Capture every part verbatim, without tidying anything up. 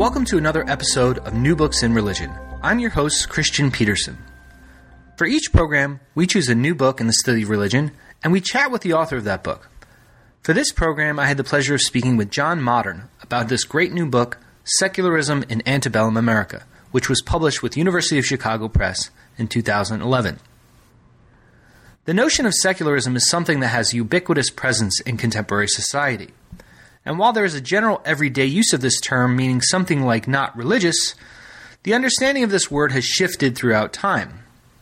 Welcome to another episode of New Books in Religion. I'm your host, Christian Peterson. For each program, we choose a new book in the study of religion, and we chat with the author of that book. For this program, I had the pleasure of speaking with John Modern about this great new book, Secularism in Antebellum America, which was published with University of Chicago Press in two thousand eleven. The notion of secularism is something that has ubiquitous presence in contemporary society. And while there is a general everyday use of this term meaning something like not religious, the understanding of this word has shifted throughout time.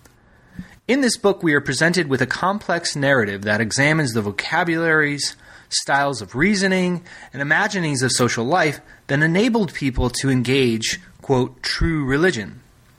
In this book, we are presented with a complex narrative that examines the vocabularies, styles of reasoning, and imaginings of social life that enabled people to engage, quote, true religion.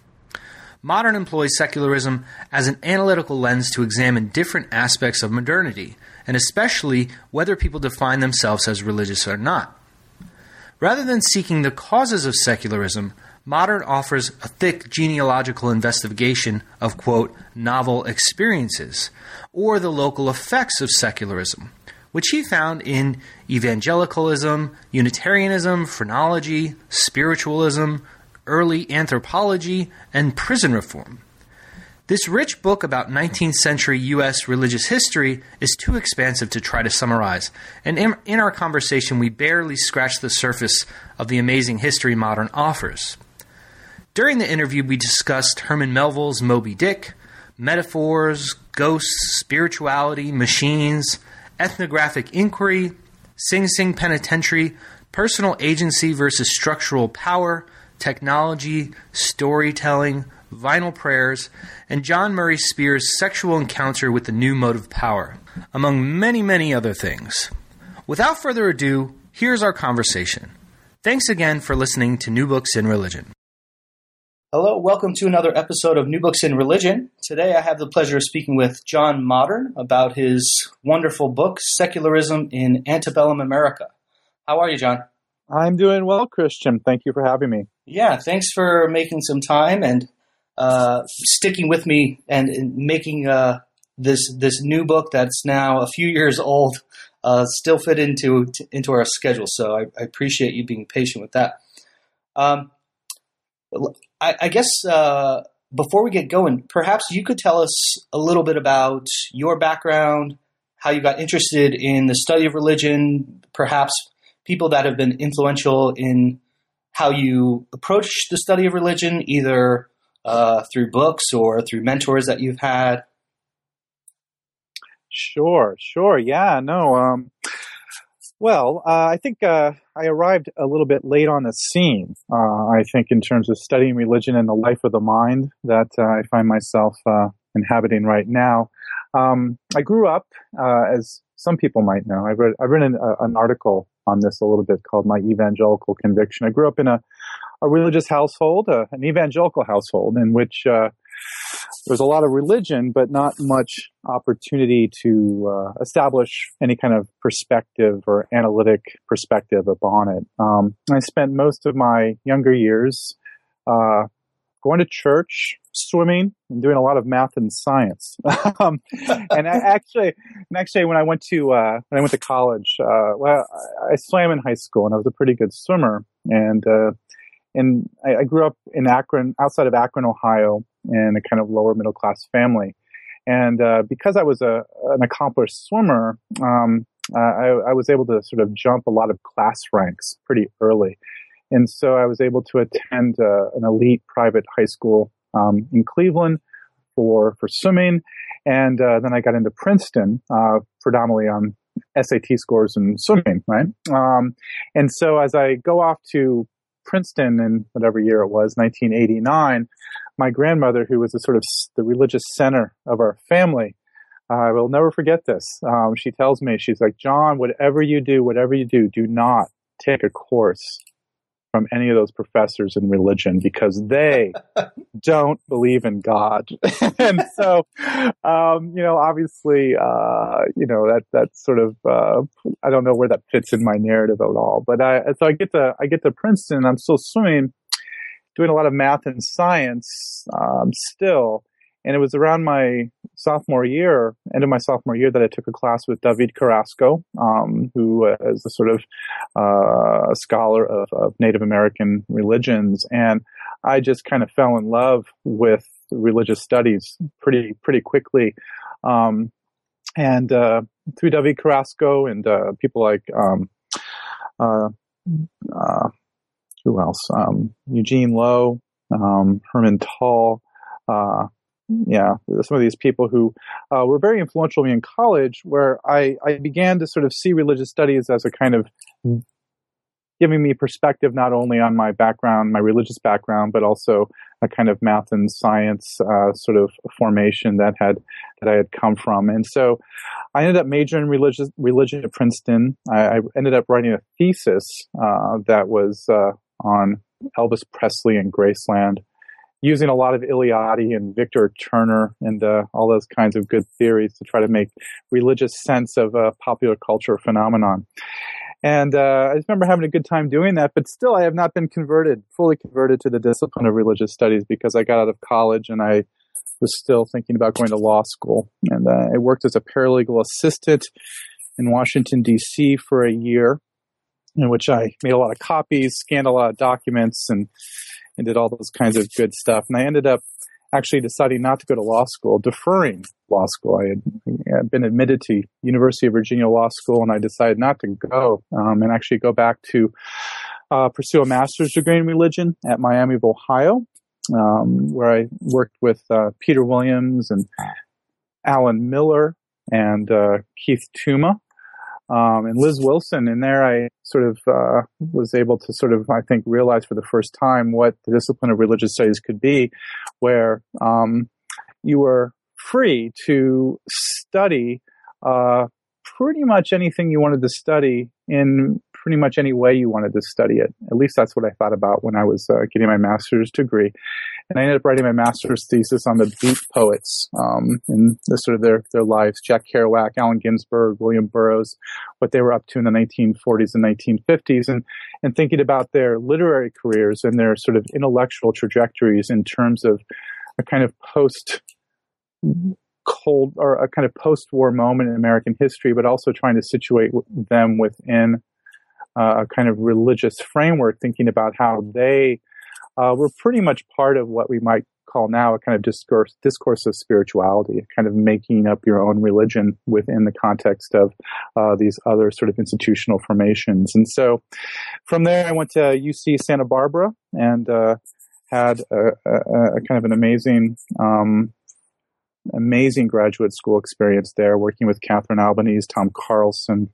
Modern employs secularism as an analytical lens to examine different aspects of modernity, and especially whether people define themselves as religious or not. Rather than seeking the causes of secularism, Modern offers a thick genealogical investigation of, quote, novel experiences, or the local effects of secularism, which he found in evangelicalism, Unitarianism, phrenology, spiritualism, early anthropology, and prison reform. This rich book about nineteenth century U S religious history is too expansive to try to summarize, and in, in our conversation we barely scratch the surface of the amazing history Modern offers. During the interview we discussed Herman Melville's Moby Dick, metaphors, ghosts, spirituality, machines, ethnographic inquiry, Sing Sing Penitentiary, personal agency versus structural power, technology, storytelling, vinyl prayers, and John Murray Spears' sexual encounter with the new mode of power, among many, many other things. Without further ado, here's our conversation. Thanks again for listening to New Books in Religion. Hello, welcome to another episode of New Books in Religion. Today I have the pleasure of speaking with John Modern about his wonderful book, Secularism in Antebellum America. How are you, John? I'm doing well, Christian. Thank you for having me. Yeah, thanks for making some time and uh, sticking with me and, and making uh, this this new book that's now a few years old uh, still fit into t- into our schedule. So I, I appreciate you being patient with that. Um, I, I guess uh, before we get going, perhaps you could tell us a little bit about your background, how you got interested in the study of religion, perhaps people that have been influential in how you approach the study of religion, either uh, through books or through mentors that you've had. Sure, sure. Yeah, no. Um, well, uh, I think uh, I arrived a little bit late on the scene, uh, I think, in terms of studying religion and the life of the mind that uh, I find myself uh, inhabiting right now. Um, I grew up, uh, as some people might know, I've read, I've written a, an article on this a little bit called My Evangelical Conviction. I grew up in a, a religious household, uh, an evangelical household, in which uh, there was a lot of religion, but not much opportunity to uh, establish any kind of perspective or analytic perspective upon it. Um, I spent most of my younger years uh, going to church, swimming, and doing a lot of math and science. um, and I actually, and actually, when I went to uh, when I went to college, uh, well, I swam in high school, and I was a pretty good swimmer. And uh, and I, I grew up in Akron, outside of Akron, Ohio, in a kind of lower middle class family. And uh, because I was a an accomplished swimmer, um, uh, I, I was able to sort of jump a lot of class ranks pretty early. And so I was able to attend uh, an elite private high school um, in Cleveland for for swimming. And uh, then I got into Princeton, uh, predominantly on S A T scores and swimming, right? Um, and so as I go off to Princeton in whatever year it was, nineteen eighty-nine, my grandmother, who was the sort of the religious center of our family, I will never forget this. Um, she tells me, she's like, John, whatever you do, whatever you do, do not take a course from any of those professors in religion because they don't believe in God. And so, um, you know, obviously, uh, you know, that, that sort of, uh, I don't know where that fits in my narrative at all, but I, so I get to, I get to Princeton and I'm still swimming, doing a lot of math and science, um, still. And it was around my sophomore year, end of my sophomore year, that I took a class with David Carrasco, um, who is a sort of uh, scholar of, of Native American religions. And I just kind of fell in love with religious studies pretty pretty quickly. Um, and uh, through David Carrasco and uh, people like um, uh, uh, who else? Um, Eugene Lowe, um, Herman Tull, uh, yeah, some of these people who uh, were very influential to me in college, where I, I began to sort of see religious studies as a kind of giving me perspective not only on my background, my religious background, but also a kind of math and science uh, sort of formation that had that I had come from. And so I ended up majoring in religious, religion at Princeton. I, I ended up writing a thesis uh, that was uh, on Elvis Presley and Graceland, using a lot of Eliade and Victor Turner and uh, all those kinds of good theories to try to make religious sense of a popular culture phenomenon. And uh, I just remember having a good time doing that, but still I have not been converted, fully converted to the discipline of religious studies, because I got out of college and I was still thinking about going to law school. And uh, I worked as a paralegal assistant in Washington, D C for a year, in which I made a lot of copies, scanned a lot of documents, and, and did all those kinds of good stuff. And I ended up actually deciding not to go to law school, deferring law school. I had, I had been admitted to University of Virginia Law School, and I decided not to go um, and actually go back to uh, pursue a master's degree in religion at Miami of Ohio, um, where I worked with uh, Peter Williams and Alan Miller and uh, Keith Tuma. Um, and Liz Wilson. And there I sort of uh, was able to sort of, I think, realize for the first time what the discipline of religious studies could be, where um, you were free to study uh, pretty much anything you wanted to study in pretty much any way you wanted to study it. At least that's what I thought about when I was uh, getting my master's degree. And I ended up writing my master's thesis on the beat poets um, and the sort of their, their lives, Jack Kerouac, Allen Ginsberg, William Burroughs, what they were up to in the nineteen forties and nineteen fifties, and, and thinking about their literary careers and their sort of intellectual trajectories in terms of a kind of post cold or a kind of post-war moment in American history, but also trying to situate them within uh, a kind of religious framework, thinking about how they uh, were pretty much part of what we might call now a kind of discourse, discourse of spirituality, kind of making up your own religion within the context of uh, these other sort of institutional formations. And so from there, I went to U C Santa Barbara and uh, had a, a, a kind of an amazing um, amazing graduate school experience there, working with Catherine Albanese, Tom Carlson,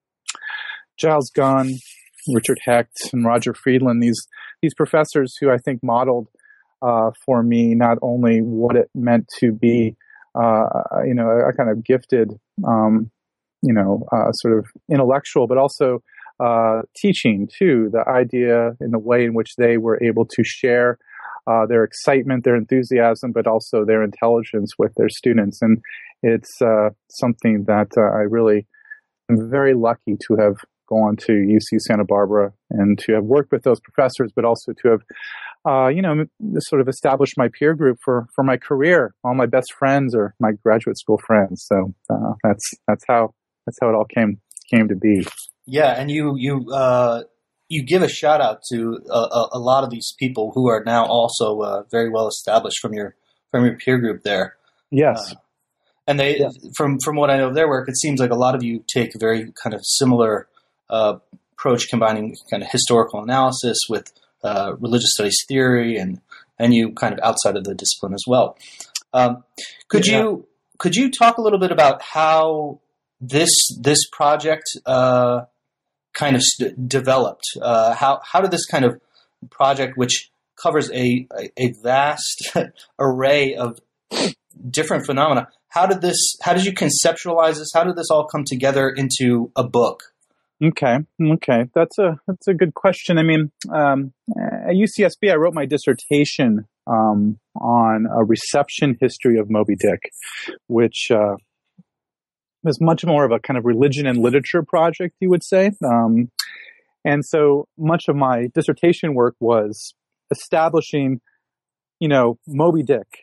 Giles Gunn, Richard Hecht, and Roger Friedland, these these professors who I think modeled uh, for me not only what it meant to be, uh, you know, a, a kind of gifted, um, you know, uh, sort of intellectual, but also uh, teaching too, the idea in the way in which they were able to share Uh, their excitement, their enthusiasm, but also their intelligence with their students. And it's uh, something that uh, I really am very lucky to have gone to U C Santa Barbara and to have worked with those professors, but also to have, uh, you know, sort of established my peer group for, for my career. All my best friends are my graduate school friends. So uh, that's that's how that's how it all came came to be. Yeah, and you you. Uh... You give a shout out to a, a, a lot of these people who are now also uh, very well established from your from your peer group there. Yes, uh, and they yes. from from what I know of their work, it seems like a lot of you take a very kind of similar uh, approach, combining kind of historical analysis with uh, religious studies theory, and and you kind of outside of the discipline as well. Um, could yeah. you could you talk a little bit about how this this project Uh, kind of st- developed? Uh, how how did this kind of project, which covers a, a, a vast array of different phenomena, how did this? How did you conceptualize this? How did this all come together into a book? Okay, okay, that's a that's a good question. I mean, um, at U C S B, I wrote my dissertation um, on a reception history of Moby Dick, which Uh, was much more of a kind of religion and literature project, you would say. Um, and so much of my dissertation work was establishing, you know, Moby Dick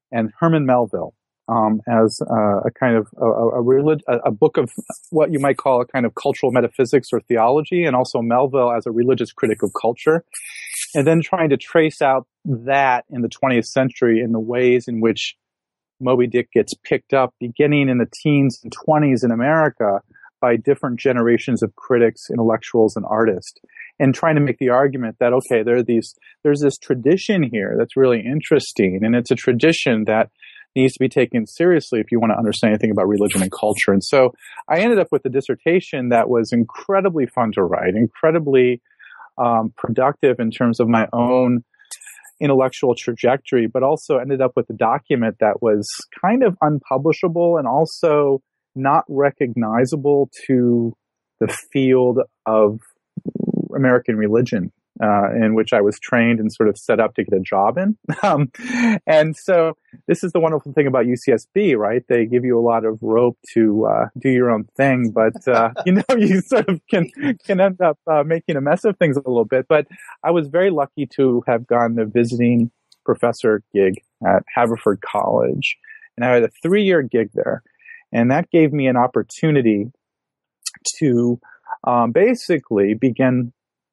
and Herman Melville um, as uh, a kind of a, a, relig- a book of what you might call a kind of cultural metaphysics or theology, and also Melville as a religious critic of culture, and then trying to trace out that in the twentieth century in the ways in which Moby Dick gets picked up beginning in the teens and twenties in America by different generations of critics, intellectuals, and artists, and trying to make the argument that, okay, there are these, there's this tradition here that's really interesting, and it's a tradition that needs to be taken seriously if you want to understand anything about religion and culture. And so I ended up with a dissertation that was incredibly fun to write, incredibly um, productive in terms of my own intellectual trajectory, but also ended up with a document that was kind of unpublishable and also not recognizable to the field of American religion, uh, in which I was trained and sort of set up to get a job in. Um, and so this is the wonderful thing about U C S B, right? They give you a lot of rope to uh, do your own thing, but uh, you know, you sort of can can end up uh, making a mess of things a little bit. But I was very lucky to have gotten the visiting professor gig at Haverford College, and I had a three-year gig there. And that gave me an opportunity to um, basically begin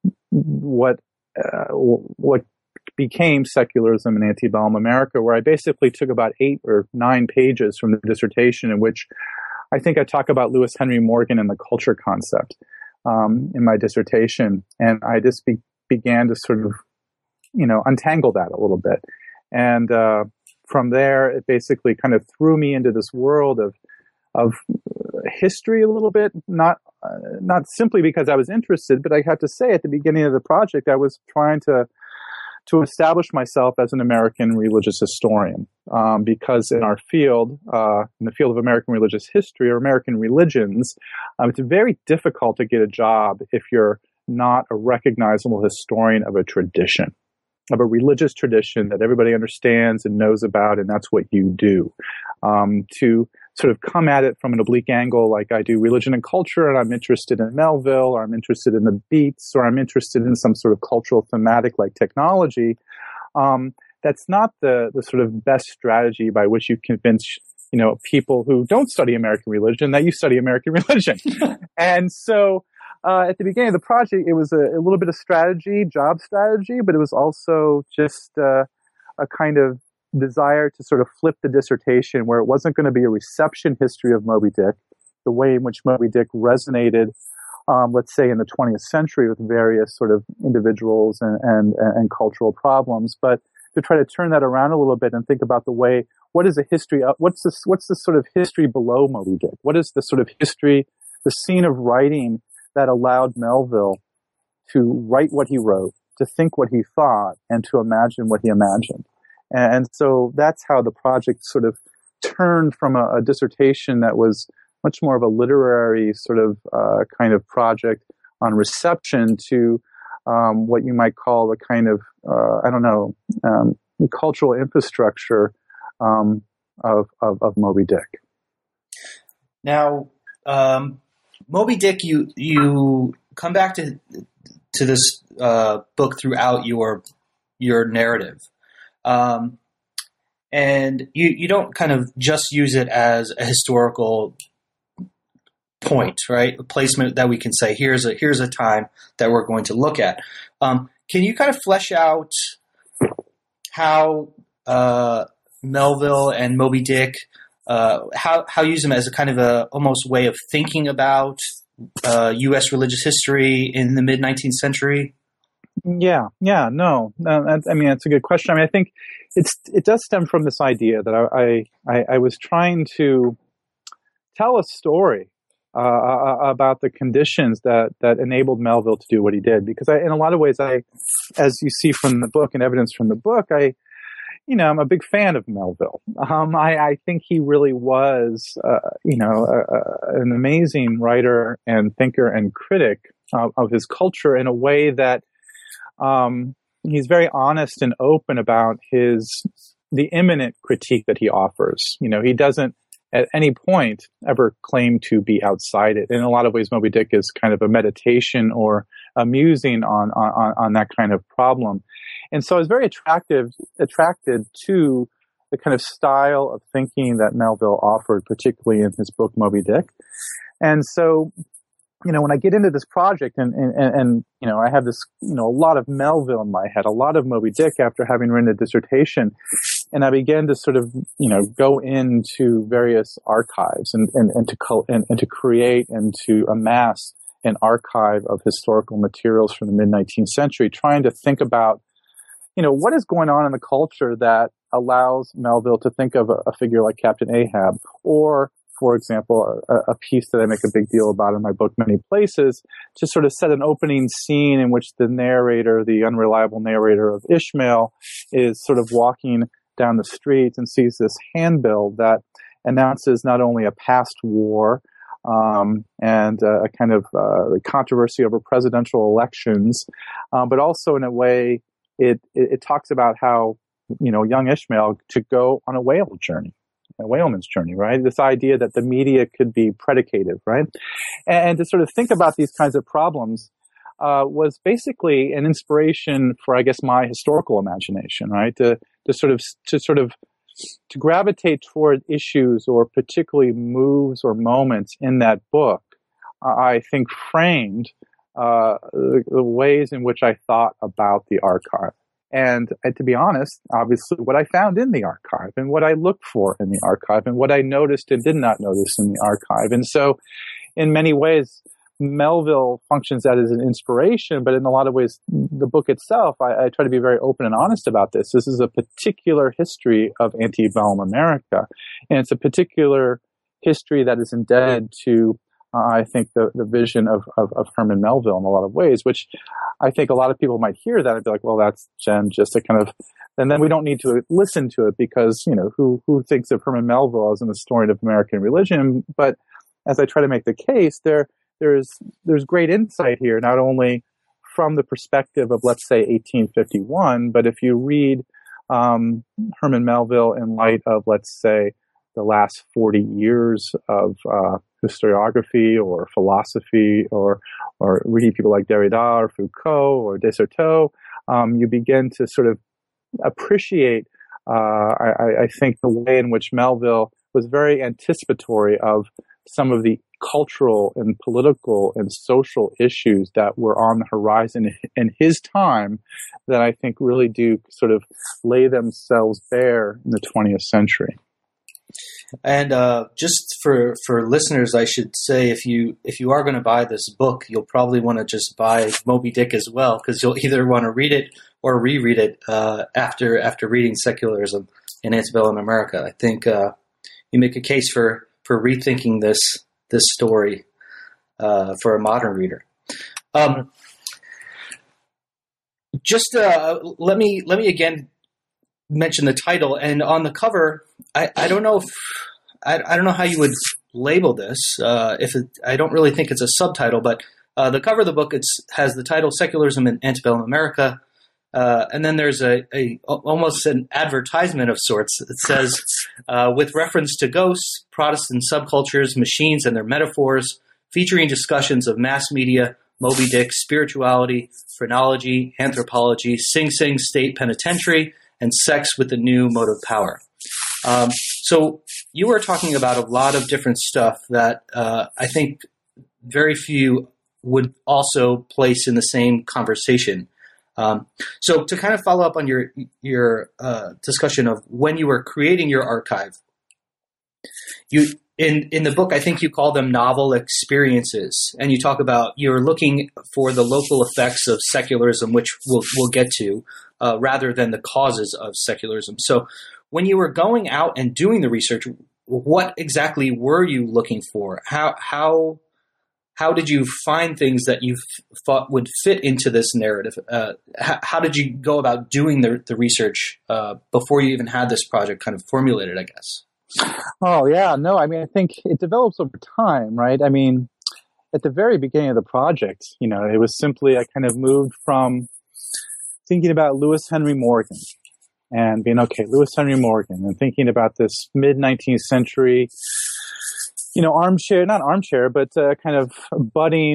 what uh, what became Secularism in Antebellum America, where I basically took about eight or nine pages from the dissertation in which I think I talk about Lewis Henry Morgan and the culture concept um, in my dissertation. And I just be- began to sort of, you know, untangle that a little bit. And uh, from there, it basically kind of threw me into this world of of history a little bit, not uh, not simply because I was interested, but I have to say at the beginning of the project, I was trying to to establish myself as an American religious historian, um, because in our field, uh, in the field of American religious history or American religions, um, it's very difficult to get a job if you're not a recognizable historian of a tradition, of a religious tradition that everybody understands and knows about, and that's what you do. Um, to sort of come at it from an oblique angle, like I do religion and culture, and I'm interested in Melville, or I'm interested in the Beats, or I'm interested in some sort of cultural thematic like technology. Um, that's not the the sort of best strategy by which you convince, you know, people who don't study American religion that you study American religion. And so uh, at the beginning of the project, it was a, a little bit of strategy, job strategy, but it was also just uh, a kind of desire to sort of flip the dissertation where it wasn't going to be a reception history of Moby Dick, the way in which Moby Dick resonated, um, let's say, in the twentieth century with various sort of individuals and, and, and cultural problems, but to try to turn that around a little bit and think about the way, what is the history of, what's this, what's the sort of history below Moby Dick? What is the sort of history, the scene of writing that allowed Melville to write what he wrote, to think what he thought, and to imagine what he imagined? And so that's how the project sort of turned from a, a dissertation that was much more of a literary sort of uh, kind of project on reception to um, what you might call a kind of, uh, I don't know, um, cultural infrastructure um, of, of, of Moby Dick. Now, um, Moby Dick, you you come back to to this uh, book throughout your your narrative. Um, and you, you don't kind of just use it as a historical point, right? A placement that we can say, here's a, here's a time that we're going to look at. Um, can you kind of flesh out how, uh, Melville and Moby Dick, uh, how, how you use them as a kind of a almost way of thinking about, uh, U S religious history in the mid nineteenth century? Yeah, yeah, no, no I mean, that's a good question. I mean, I think it's it does stem from this idea that I I, I was trying to tell a story uh, about the conditions that that enabled Melville to do what he did. Because I, in a lot of ways, I, as you see from the book and evidence from the book, I, you know, I'm a big fan of Melville. Um, I, I think he really was, uh, you know, a, a, an amazing writer and thinker and critic of, of his culture in a way that. Um, he's very honest and open about his, the imminent critique that he offers. You know, he doesn't at any point ever claim to be outside it. In a lot of ways, Moby Dick is kind of a meditation or a musing on, on, on that kind of problem. And so I was very attractive, attracted to the kind of style of thinking that Melville offered, particularly in his book Moby Dick. And so, you know, when I get into this project and, and, and, you know, I have this, you know, a lot of Melville in my head, a lot of Moby Dick after having written a dissertation. And I began to sort of, you know, go into various archives and, and, and to, co- and, and to create and to amass an archive of historical materials from the mid nineteenth century, trying to think about, you know, what is going on in the culture that allows Melville to think of a, a figure like Captain Ahab, or, for example, a, a piece that I make a big deal about in my book, Many Places, to sort of set an opening scene in which the narrator, the unreliable narrator of Ishmael, is sort of walking down the street and sees this handbill that announces not only a past war um, and uh, a kind of uh, controversy over presidential elections, um, but also in a way it, it, it talks about how, you know, young Ishmael to go on a whale journey. A whaleman's journey, right? This idea that the media could be predicative, right? And, and to sort of think about these kinds of problems uh, was basically an inspiration for, I guess, my historical imagination, right? To to sort of to sort of to gravitate toward issues or particularly moves or moments in that book, uh, I think framed uh, the, the ways in which I thought about the archive. And, and to be honest, obviously, what I found in the archive and what I looked for in the archive and what I noticed and did not notice in the archive. And so, in many ways, Melville functions as an inspiration, but in a lot of ways, the book itself, I, I try to be very open and honest about this. This is a particular history of antebellum America, and it's a particular history that is indebted to, uh, I think, the, the vision of, of, of Herman Melville in a lot of ways, which I think a lot of people might hear that and be like, well, that's Jen, just a kind of, and then we don't need to listen to it because, you know, who, who thinks of Herman Melville as an historian of American religion? But as I try to make the case, there, there's, there's great insight here, not only from the perspective of, let's say, eighteen fifty-one, but if you read um, Herman Melville in light of, let's say, the last forty years of uh, historiography or philosophy, or or reading people like Derrida or Foucault or Desserteau, um, you begin to sort of appreciate, uh, I, I think, the way in which Melville was very anticipatory of some of the cultural and political and social issues that were on the horizon in his time that I think really do sort of lay themselves bare in the twentieth century. And uh, just for, for listeners, I should say, if you if you are going to buy this book, you'll probably want to just buy Moby Dick as well, because you'll either want to read it or reread it uh, after after reading Secularism in Antebellum America. I think uh, you make a case for, for rethinking this this story uh, for a modern reader. Um, just uh, let me let me again mention the title, and on the cover, I, I don't know if I, I don't know how you would label this. Uh, if it, I don't really think it's a subtitle, but uh, the cover of the book it's has the title "Secularism in Antebellum America," uh, and then there's a, a almost an advertisement of sorts. It says, uh, "With reference to ghosts, Protestant subcultures, machines, and their metaphors, featuring discussions of mass media, Moby Dick, spirituality, phrenology, anthropology, Sing Sing State Penitentiary, and sex with the new mode of power." Um, so you were talking about a lot of different stuff that uh, I think very few would also place in the same conversation. Um, so to kind of follow up on your your uh, discussion of when you were creating your archive, you in in the book I think you call them novel experiences, and you talk about you're looking for the local effects of secularism, which we'll we'll get to, uh, rather than the causes of secularism. So when you were going out and doing the research, what exactly were you looking for? How how how did you find things that you f- thought would fit into this narrative? Uh, how, how did you go about doing the, the research uh, before you even had this project kind of formulated, I guess? Oh, yeah. No, I mean, I think it develops over time, right? I mean, at the very beginning of the project, you know, it was simply I kind of moved from thinking about Lewis Henry Morgan and being, okay, Lewis Henry Morgan, and thinking about this mid-nineteenth century, you know, armchair, not armchair, but uh, kind of budding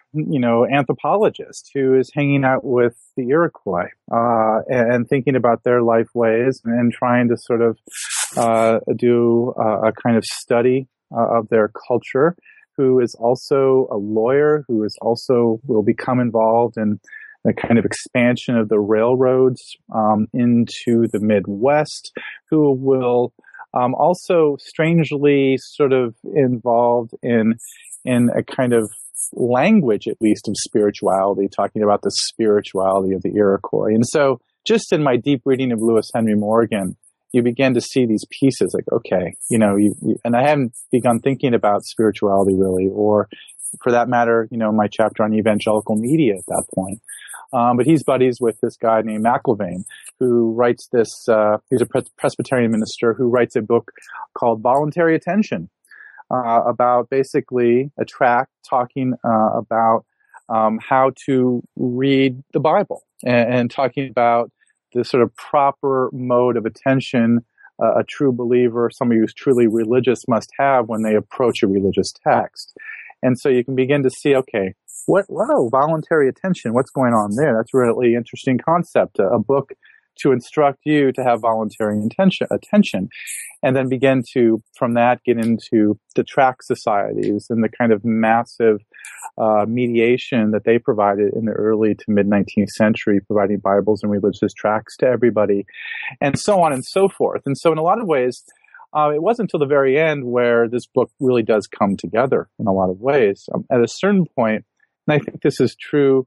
you know, anthropologist who is hanging out with the Iroquois uh, and thinking about their life ways and trying to sort of uh, do uh, a kind of study uh, of their culture, who is also a lawyer, who is also will become involved in the kind of expansion of the railroads um, into the Midwest, who will um, also strangely sort of involved in in a kind of language, at least, of spirituality, talking about the spirituality of the Iroquois. And so just in my deep reading of Lewis Henry Morgan, you begin to see these pieces like, okay, you know, you, you, and I haven't begun thinking about spirituality really, or for that matter, you know, my chapter on evangelical media at that point. Um, but he's buddies with this guy named McIlvaine, who writes this, uh, he's a Pres- Presbyterian minister who writes a book called Voluntary Attention, uh, about basically a tract talking, uh, about, um, how to read the Bible and, and talking about the sort of proper mode of attention uh, a true believer, somebody who's truly religious, must have when they approach a religious text. And so you can begin to see, okay, what, wow, voluntary attention, what's going on there? That's a really interesting concept, a, a book to instruct you to have voluntary intention, attention, and then begin to, from that, get into the tract societies and the kind of massive uh, mediation that they provided in the early to mid-nineteenth century, providing Bibles and religious tracts to everybody, and so on and so forth. And so in a lot of ways, uh, it wasn't until the very end where this book really does come together in a lot of ways. Um, at a certain point, and I think this is true,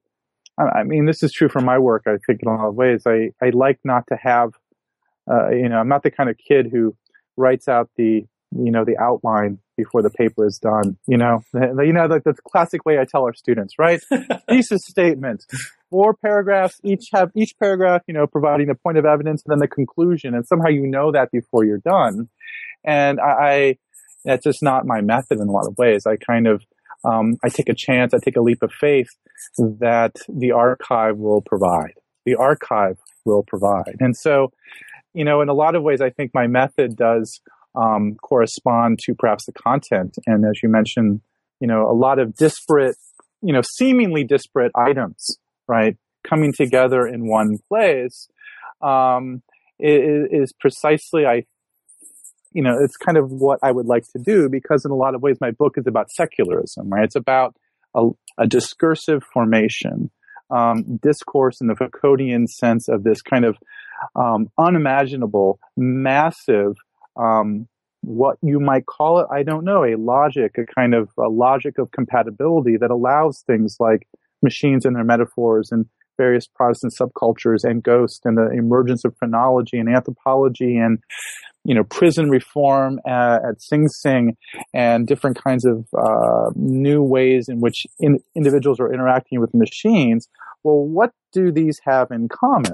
I mean, this is true for my work, I think, in a lot of ways. I, I like not to have, uh, you know, I'm not the kind of kid who writes out the, you know, the outline before the paper is done. You know, the, you know, like the classic way I tell our students, right? Thesis statement, four paragraphs, each have, each paragraph, you know, providing a point of evidence and then the conclusion. And somehow you know that before you're done. And I, I that's just not my method in a lot of ways. I kind of, Um, I take a chance, I take a leap of faith that the archive will provide. The archive will provide. And so, you know, in a lot of ways, I think my method does um, correspond to perhaps the content. And as you mentioned, you know, a lot of disparate, you know, seemingly disparate items, right, coming together in one place um, is, is precisely, I you know, it's kind of what I would like to do, because in a lot of ways, my book is about secularism, right? It's about a, a discursive formation, um, discourse in the Foucauldian sense of this kind of um, unimaginable, massive, um, what you might call it, I don't know, a logic, a kind of a logic of compatibility that allows things like machines and their metaphors and various Protestant subcultures and ghosts and the emergence of phrenology and anthropology and, you know, prison reform at, at Sing Sing and different kinds of uh, new ways in which in, individuals are interacting with machines. Well, what do these have in common?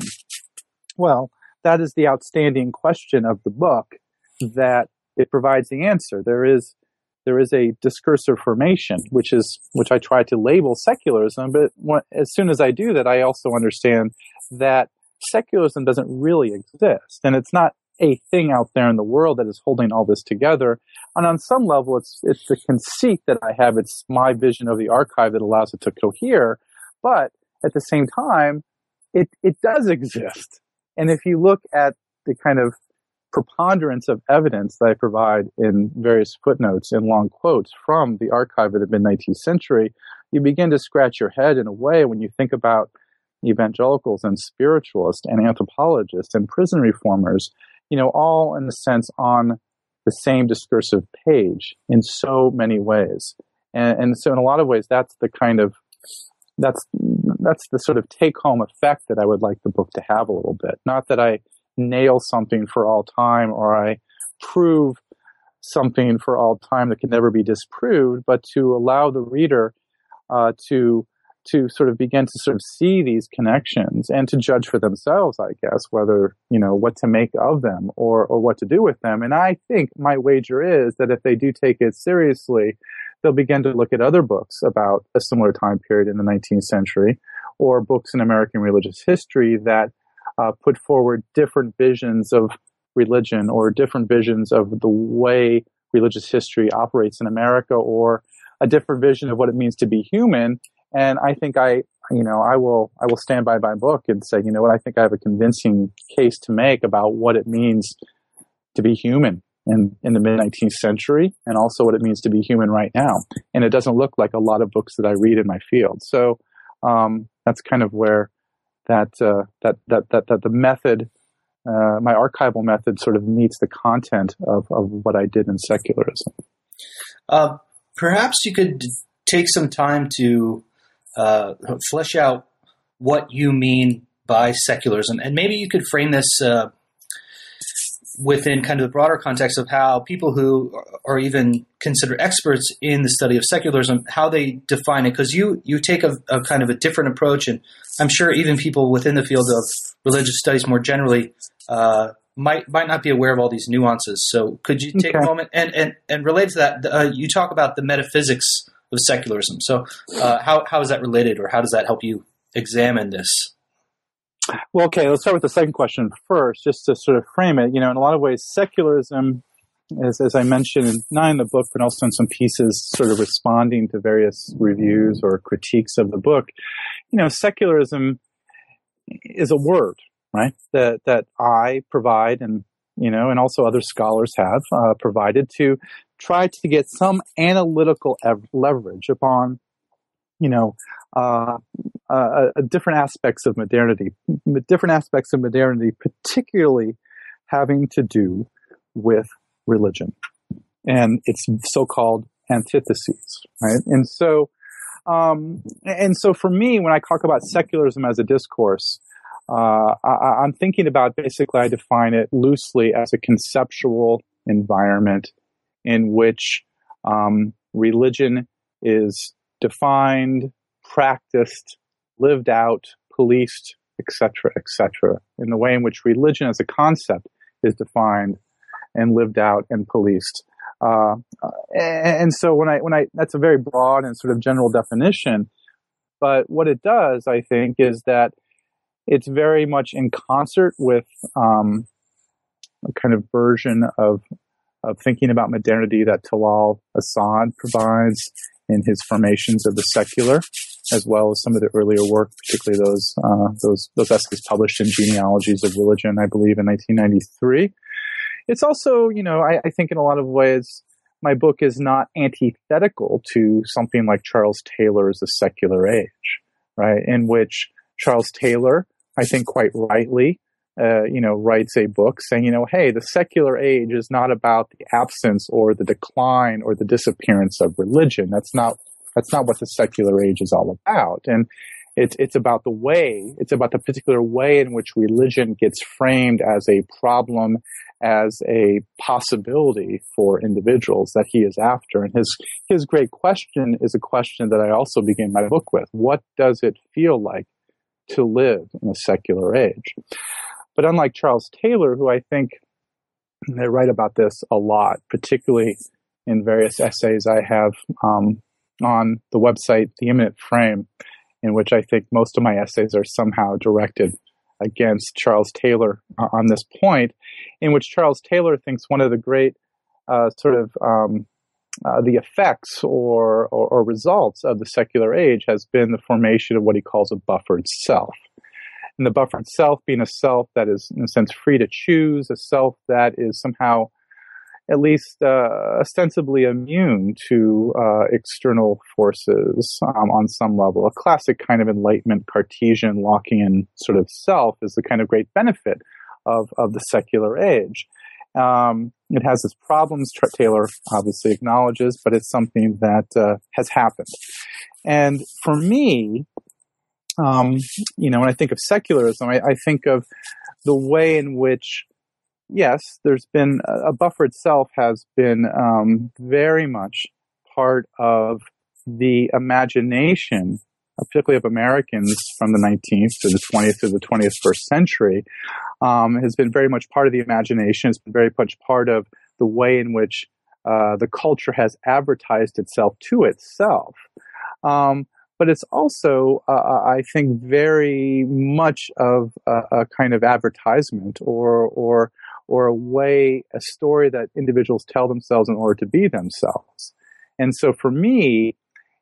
Well, that is the outstanding question of the book that it provides the answer. There is there is a discursive formation, which is which I try to label secularism. But when, as soon as I do that, I also understand that secularism doesn't really exist, and it's not a thing out there in the world that is holding all this together. And on some level, it's it's the conceit that I have. It's my vision of the archive that allows it to cohere. But at the same time, it it does exist. And if you look at the kind of preponderance of evidence that I provide in various footnotes and long quotes from the archive of the mid-nineteenth century, you begin to scratch your head in a way when you think about evangelicals and spiritualists and anthropologists and prison reformers, you know, all in a sense on the same discursive page in so many ways. And, and so in a lot of ways, that's the kind of, that's, that's the sort of take-home effect that I would like the book to have a little bit. Not that I nail something for all time or I prove something for all time that can never be disproved, but to allow the reader uh, to to sort of begin to sort of see these connections and to judge for themselves, I guess, whether, you know, what to make of them or, or what to do with them. And I think my wager is that if they do take it seriously, they'll begin to look at other books about a similar time period in the nineteenth century or books in American religious history that uh, put forward different visions of religion or different visions of the way religious history operates in America or a different vision of what it means to be human. And I think I, you know, I will, I will stand by my book and say, you know what, I think I have a convincing case to make about what it means to be human in, in the mid nineteenth century, and also what it means to be human right now. And it doesn't look like a lot of books that I read in my field. So um, that's kind of where that, uh, that, that, that, that the method, uh, my archival method sort of meets the content of, of what I did in secularism. Uh, perhaps you could take some time to uh, flesh out what you mean by secularism, and maybe you could frame this uh, within kind of the broader context of how people who are even considered experts in the study of secularism, how they define it, because you, you take a, a kind of a different approach, and I'm sure even people within the field of religious studies more generally uh, might might not be aware of all these nuances. So could you take okay. a moment and, and, and related to that, uh, you talk about the metaphysics of secularism. So uh, how how is that related, or how does that help you examine this? Well, okay, let's start with the second question first, just to sort of frame it. You know, in a lot of ways, secularism, as, as I mentioned, not in the book, but also in some pieces sort of responding to various reviews or critiques of the book, you know, secularism is a word, right, that that I provide, and, you know, and also other scholars have uh, provided to try to get some analytical ev- leverage upon, you know, uh, uh, uh, different aspects of modernity, different aspects of modernity, particularly having to do with religion and its so-called antitheses, right? And so, um, and so for me, when I talk about secularism as a discourse, uh, I, I'm thinking about, basically, I define it loosely as a conceptual environment in which um, religion is defined, practiced, lived out, policed, et cetera, et cetera, in the way in which religion as a concept is defined and lived out and policed. Uh, and, and so when I, when I, that's a very broad and sort of general definition, but what it does, I think, is that it's very much in concert with um, a kind of version of of thinking about modernity that Talal Asad provides in his Formations of the Secular, as well as some of the earlier work, particularly those uh, those those essays published in Genealogies of Religion, I believe, in nineteen ninety-three. It's also, you know, I, I think in a lot of ways, my book is not antithetical to something like Charles Taylor's The Secular Age, right, in which Charles Taylor, I think quite rightly, Uh, you know, writes a book saying, you know, hey, the secular age is not about the absence or the decline or the disappearance of religion. That's not, that's not what the secular age is all about. And it's, it's about the way, it's about the particular way in which religion gets framed as a problem, as a possibility for individuals that he is after. And his, his great question is a question that I also begin my book with. What does it feel like to live in a secular age? But unlike Charles Taylor, who I think, and I write about this a lot, particularly in various essays I have um, on the website, The Immanent Frame, in which I think most of my essays are somehow directed against Charles Taylor uh, on this point, in which Charles Taylor thinks one of the great uh, sort of um, uh, the effects or, or, or results of the secular age has been the formation of what he calls a buffered self. And the buffered self being a self that is, in a sense, free to choose, a self that is somehow at least uh, ostensibly immune to uh, external forces um, on some level. A classic kind of Enlightenment Cartesian Lockean sort of self is the kind of great benefit of, of the secular age. Um, it has its problems, Taylor obviously acknowledges, but it's something that uh, has happened. And for me, Um, you know, when I think of secularism, I, I think of the way in which, yes, there's been a, a buffered self has been um, very much part of the imagination, particularly of Americans from the nineteenth to the twentieth to the twenty-first century, um, has been very much part of the imagination. It's been very much part of the way in which uh, the culture has advertised itself to itself. Um, But it's also, uh, I think, very much of a, a kind of advertisement or, or, or a way, a story that individuals tell themselves in order to be themselves. And so for me,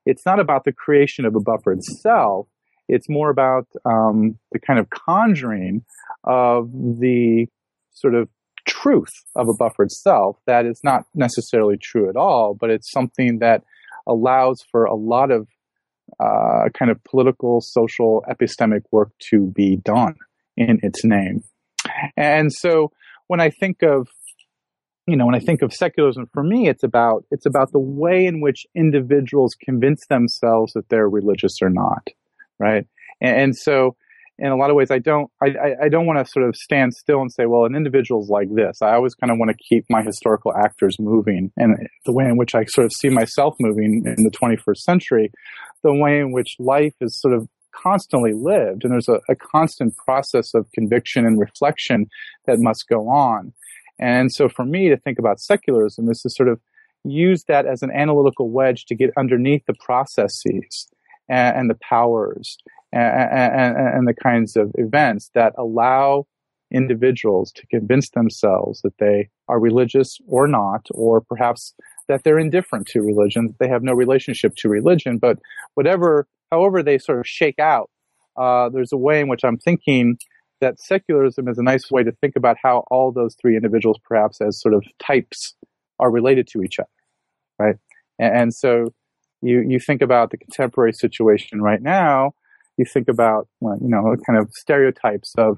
it's not about the creation of a buffer itself. It's more about um, the kind of conjuring of the sort of truth of a buffer itself that is not necessarily true at all, but it's something that allows for a lot of uh, kind of political, social, epistemic work to be done in its name. And so when I think of, you know, when I think of secularism, for me, it's about, it's about the way in which individuals convince themselves that they're religious or not, right? And, and so in a lot of ways, I don't, I, I, I don't want to sort of stand still and say, well, an individual's like this. I always kind of want to keep my historical actors moving, and the way in which I sort of see myself moving in the twenty-first century, the way in which life is sort of constantly lived, and there's a, a constant process of conviction and reflection that must go on. And so for me to think about secularism is to sort of use that as an analytical wedge to get underneath the processes and, and the powers and, and, and the kinds of events that allow individuals to convince themselves that they are religious or not, or perhaps that they're indifferent to religion, they have no relationship to religion, but whatever, however they sort of shake out, uh, there's a way in which I'm thinking that secularism is a nice way to think about how all those three individuals, perhaps as sort of types, are related to each other, right? And, and so you you think about the contemporary situation right now, you think about, well, you know, kind of stereotypes of,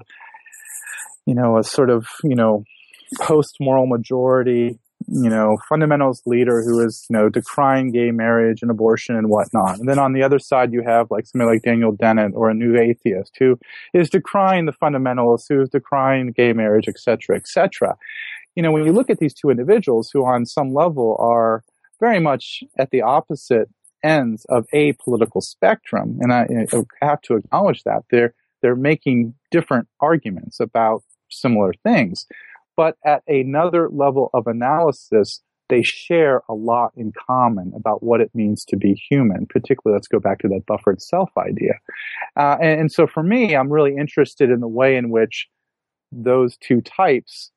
you know, a sort of, you know, post-moral majority, you know, fundamentalist leader who is, you know, decrying gay marriage and abortion and whatnot. And then on the other side, you have like somebody like Daniel Dennett or a new atheist who is decrying the fundamentalists, who is decrying gay marriage, et cetera, et cetera. You know, when you look at these two individuals who on some level are very much at the opposite ends of a political spectrum, and I, I have to acknowledge that, they're, they're making different arguments about similar things. But at another level of analysis, they share a lot in common about what it means to be human. Particularly, let's go back to that buffered self idea. Uh, and, and so for me, I'm really interested in the way in which those two types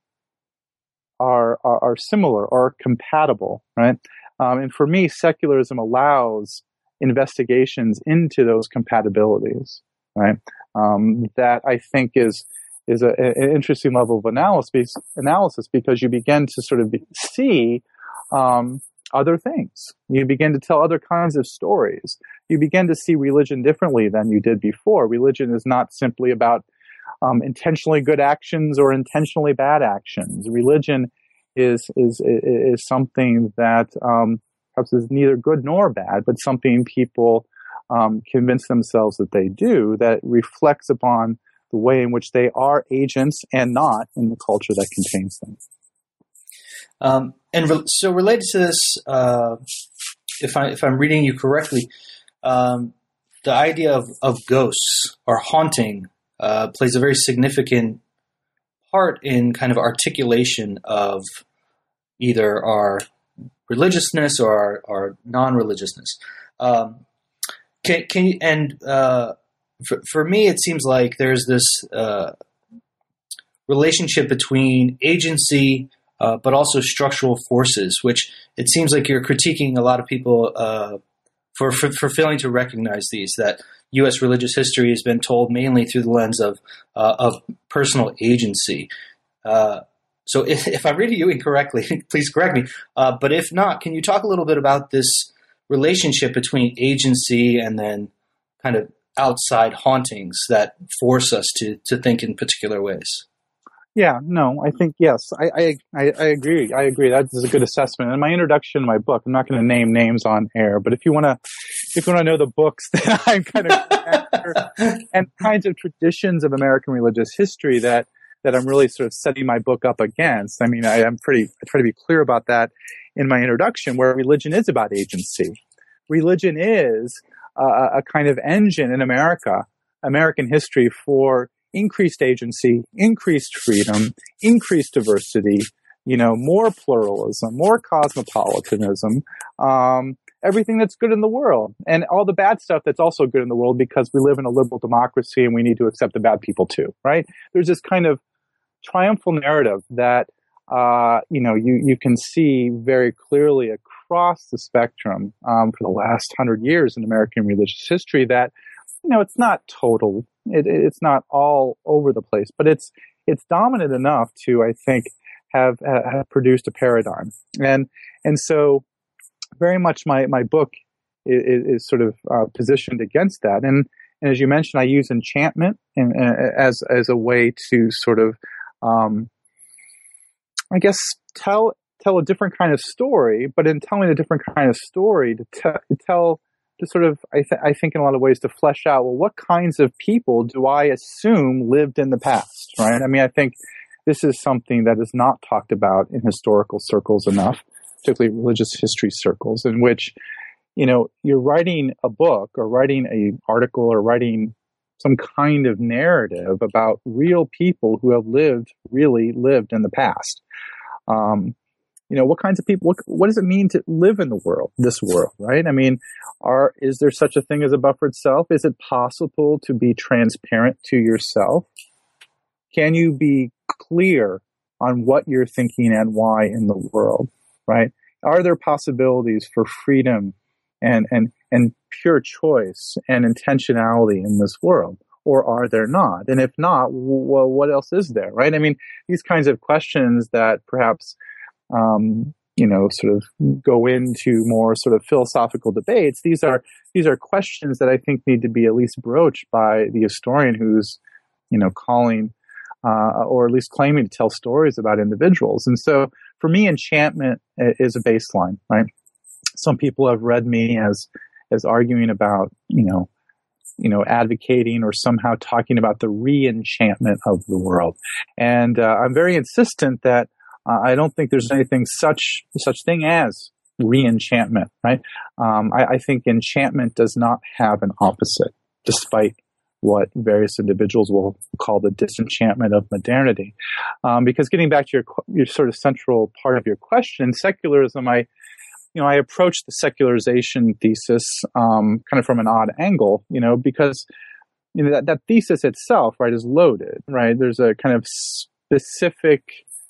are, are, are similar or compatible, right? Um, and for me, secularism allows investigations into those compatibilities, right? Um, that I think is is a, an interesting level of analysis, analysis because you begin to sort of be, see um, other things. You begin to tell other kinds of stories. You begin to see religion differently than you did before. Religion is not simply about um, intentionally good actions or intentionally bad actions. Religion is is is something that um, perhaps is neither good nor bad, but something people um, convince themselves that they do, that reflects upon the way in which they are agents and not in the culture that contains them. Um, and re- so related to this, uh, if, I, if I'm reading you correctly, um, the idea of, of ghosts or haunting uh, plays a very significant part in kind of articulation of either our religiousness or our, our non-religiousness. Um, can, can you, and uh, For, for me, it seems like there's this uh, relationship between agency, uh, but also structural forces, which it seems like you're critiquing a lot of people uh, for, for for failing to recognize these. That U S religious history has been told mainly through the lens of uh, of personal agency. Uh, so, if, if I'm reading you incorrectly, please correct me. Uh, but if not, can you talk a little bit about this relationship between agency and then kind of outside hauntings that force us to, to think in particular ways? Yeah, no, I think, yes, I, I, I agree. I agree. That is a good assessment. In my introduction to my book, I'm not going to name names on air, but if you want to, if you want to know the books that I'm kind of after and kinds of traditions of American religious history that, that I'm really sort of setting my book up against. I mean, I am pretty, I try to be clear about that in my introduction, where religion is about agency. Religion is Uh, a kind of engine in America, American history, for increased agency, increased freedom, increased diversity, you know, more pluralism, more cosmopolitanism, um, everything that's good in the world, and all the bad stuff that's also good in the world, because we live in a liberal democracy and we need to accept the bad people too, right? There's this kind of triumphal narrative that, uh, you know, you, you can see very clearly across across the spectrum um, for the last hundred years in American religious history that, you know, it's not total, it, it's not all over the place, but it's it's dominant enough to, I think, have, have produced a paradigm. And and so very much my, my book is, is sort of uh, positioned against that. And, and as you mentioned, I use enchantment and, uh, as as a way to sort of, um, I guess, tell tell a different kind of story, but in telling a different kind of story, to, te- to tell, to sort of, I, th- I think in a lot of ways, to flesh out, well, what kinds of people do I assume lived in the past, right? I mean, I think this is something that is not talked about in historical circles enough, particularly religious history circles, in which, you know, you're writing a book or writing an article or writing some kind of narrative about real people who have lived, really lived in the past. Um, you know, what kinds of people, what, what does it mean to live in the world, this world, right? I mean, are, is there such a thing as a buffered self? Is it possible to be transparent to yourself? Can you be clear on what you're thinking and why in the world, right? Are there possibilities for freedom and, and, and pure choice and intentionality in this world? Or are there not? And if not, well, what else is there, right? I mean, these kinds of questions that perhaps, um, you know, sort of go into more sort of philosophical debates. These are, these are questions that I think need to be at least broached by the historian who's, you know, calling, uh, or at least claiming to tell stories about individuals. And so for me, enchantment is a baseline, right? Some people have read me as, as arguing about, you know, you know, advocating or somehow talking about the re-enchantment of the world. And uh, I'm very insistent that uh, I don't think there's anything such such thing as re-enchantment, right? Um, I, I think enchantment does not have an opposite, despite what various individuals will call the disenchantment of modernity. Um, because getting back to your your sort of central part of your question, secularism, I You know, I approached the secularization thesis um, kind of from an odd angle, you know, because you know that, that thesis itself, right, is loaded, right? There's a kind of specific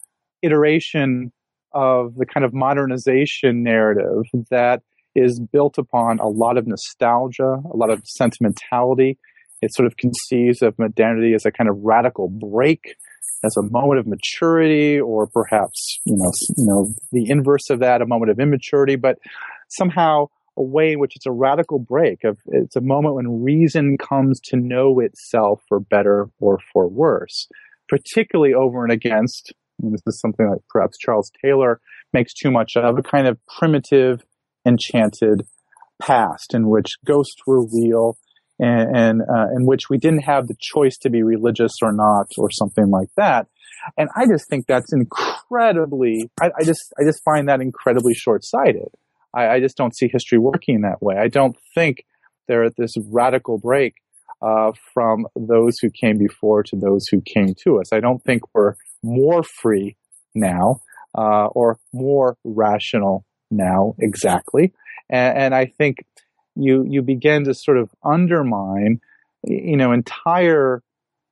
iteration of the kind of modernization narrative that is built upon a lot of nostalgia, a lot of sentimentality. It sort of conceives of modernity as a kind of radical break, as a moment of maturity, or perhaps, you know, you know, the inverse of that, a moment of immaturity, but somehow a way in which it's a radical break of, it's a moment when reason comes to know itself for better or for worse, particularly over and against, and this is something that perhaps Charles Taylor makes too much of, a kind of primitive, enchanted past in which ghosts were real, and, and uh, in which we didn't have the choice to be religious or not, or something like that. And I just think that's incredibly, I, I just, I just find that incredibly short-sighted. I, I just don't see history working that way. I don't think they're at this radical break uh, from those who came before to those who came to us. I don't think we're more free now, uh, or more rational now, exactly. And, and I think you you begin to sort of undermine, you know, entire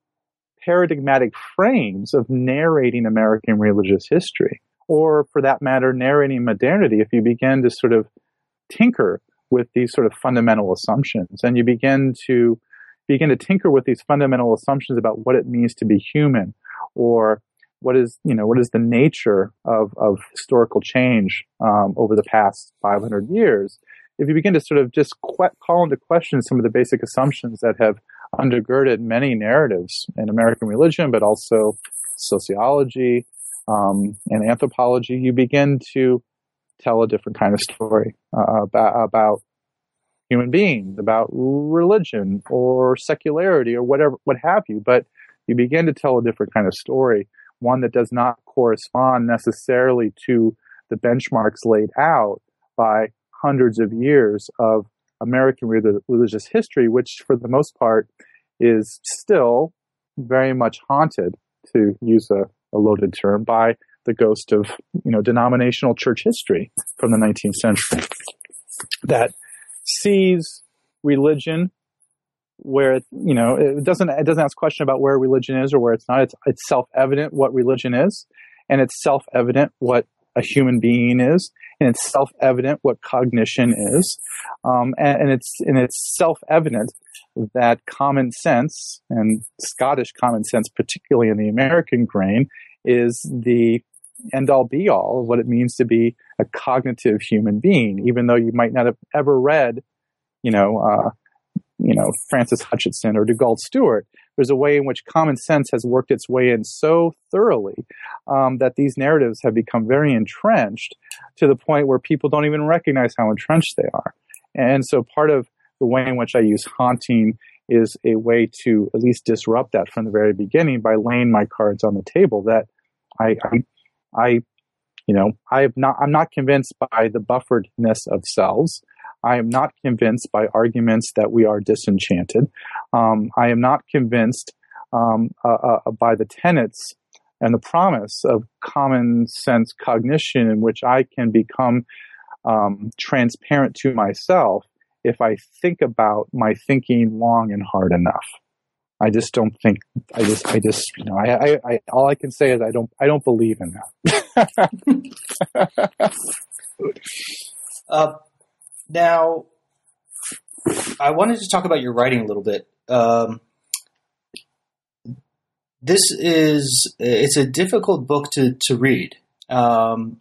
paradigmatic frames of narrating American religious history, or for that matter, narrating modernity, if you begin to sort of tinker with these sort of fundamental assumptions, and you begin to begin to tinker with these fundamental assumptions about what it means to be human, or what is, you know, what is the nature of, of historical change um, over the past five hundred years. If you begin to sort of just que- call into question some of the basic assumptions that have undergirded many narratives in American religion, but also sociology um, and anthropology, you begin to tell a different kind of story uh, about, about human beings, about religion or secularity or whatever, what have you. But you begin to tell a different kind of story, one that does not correspond necessarily to the benchmarks laid out by hundreds of years of American religious history, which for the most part is still very much haunted, to use a, a loaded term, by the ghost of, you know, denominational church history from the nineteenth century that sees religion where, you know, it doesn't, it doesn't ask question about where religion is or where it's not. It's, it's self-evident what religion is, and it's self-evident what a human being is, and it's self-evident what cognition is, um, and, and it's and it's self-evident that common sense, and Scottish common sense, particularly in the American grain, is the end-all be-all of what it means to be a cognitive human being, even though you might not have ever read, you know, uh, you know, Francis Hutchinson or Dugald Stewart. There's a way in which common sense has worked its way in so thoroughly um, that these narratives have become very entrenched to the point where people don't even recognize how entrenched they are. And so part of the way in which I use haunting is a way to at least disrupt that from the very beginning by laying my cards on the table that I, I, I you know, I have not, I'm not convinced by the bufferedness of selves. I am not convinced by arguments that we are disenchanted. Um, I am not convinced um, uh, uh, by the tenets and the promise of common sense cognition in which I can become um, transparent to myself if I think about my thinking long and hard enough. I just don't think. I just. I just. You know. I. I. I all I can say is I don't. I don't believe in that. uh, now, I wanted to talk about your writing a little bit. Um, this is. It's a difficult book to to read, um,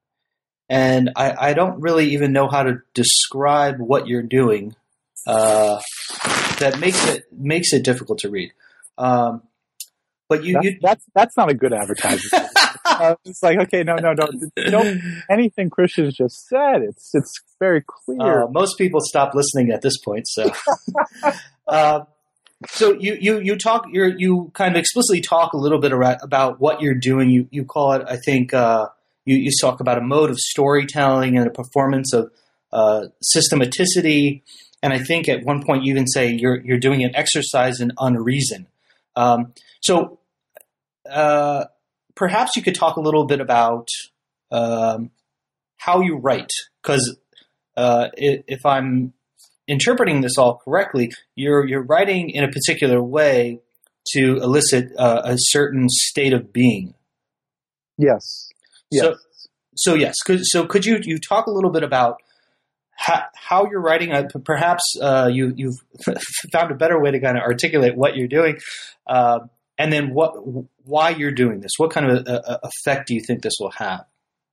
and I, I don't really even know how to describe what you're doing. Uh, that makes it makes it difficult to read. Um, but you, that's, you that's that's not a good advertisement. uh, it's like, okay, no, no, no, don't anything Christian's just said. It's it's very clear. Uh, most people stop listening at this point. So, uh, so you you you talk you you kind of explicitly talk a little bit about what you're doing. You you call it, I think, uh, you you talk about a mode of storytelling and a performance of uh, systematicity. And I think at one point you even say you're you're doing an exercise in unreason. Um, so uh, perhaps you could talk a little bit about um, how you write, because uh, if I'm interpreting this all correctly, you're you're writing in a particular way to elicit uh, a certain state of being. Yes. Yes. So, so yes. Could, so could you you talk a little bit about How, how you're writing? Uh, perhaps uh, you, you've found a better way to kind of articulate what you're doing, uh, and then what, why you're doing this. What kind of a, a effect do you think this will have?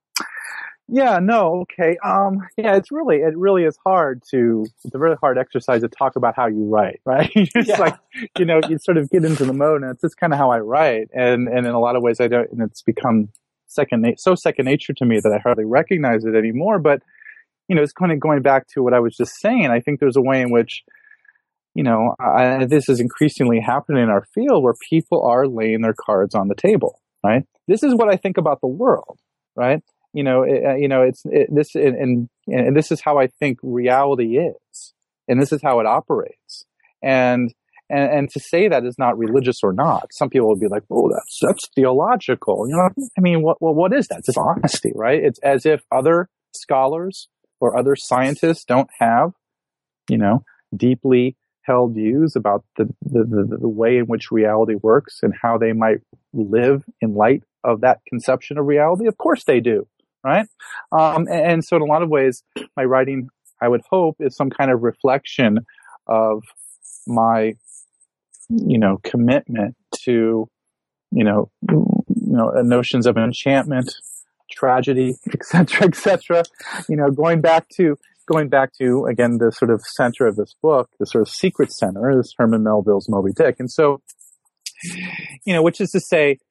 Yeah, no, okay. Um, yeah, it's really, it really is hard to, it's a really hard exercise to talk about how you write, right? It's Yeah. like, you know, you sort of get into the mode, and it's just kind of how I write. And, and in a lot of ways I don't, and it's become second, na- so second nature to me that I hardly recognize it anymore. But you know, it's kind of going back to what I was just saying. I think there's a way in which, you know, I, this is increasingly happening in our field where people are laying their cards on the table, right? This is what I think about the world, right? You know, it, you know, it's it, this, and, and this is how I think reality is, and this is how it operates. And and and to say that is not religious or not. Some people would be like, "Oh, that's that's theological." You know, I mean, what well, what is that? It's just honesty, right? It's as if other scholars or other scientists don't have, you know, deeply held views about the, the, the, the way in which reality works and how they might live in light of that conception of reality. Of course they do, right? Um, and, and so in a lot of ways, my writing, I would hope, is some kind of reflection of my, you know, commitment to, you know, you know, notions of enchantment, tragedy, et cetera, et cetera. You know, going back to, going back to, again, the sort of center of this book, the sort of secret center, is Herman Melville's Moby Dick. And so, you know, which is to say,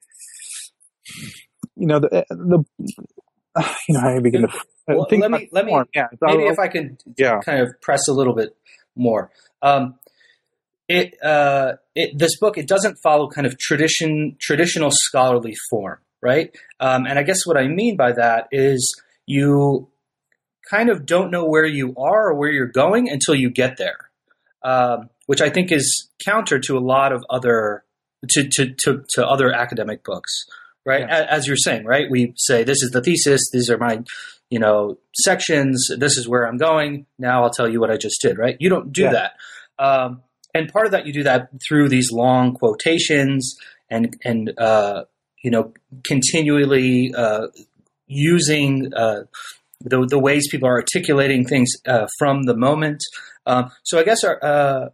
you know, the, the you know, I begin to well, think let me, let me, yeah, maybe if I could yeah. kind of press a little bit more. Um, it, uh, it, this book, it doesn't follow kind of tradition, traditional scholarly form. Right. Um, and I guess what I mean by that is you kind of don't know where you are or where you're going until you get there, um, which I think is counter to a lot of other to to to, to other academic books. Right. Yeah. As you're saying. Right. We say this is the thesis. These are my, you know, sections. This is where I'm going. Now I'll tell you what I just did. Right. You don't do yeah. that. Um, and part of that, you do that through these long quotations and and uh you know, continually, uh, using uh, the the ways people are articulating things uh, from the moment. Um, so I guess our, uh,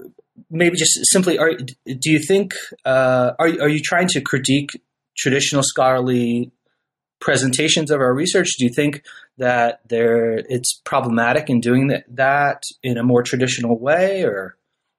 maybe just simply, are, do you think uh, are are you trying to critique traditional scholarly presentations of our research? Do you think that there it's problematic in doing that, that in a more traditional way, or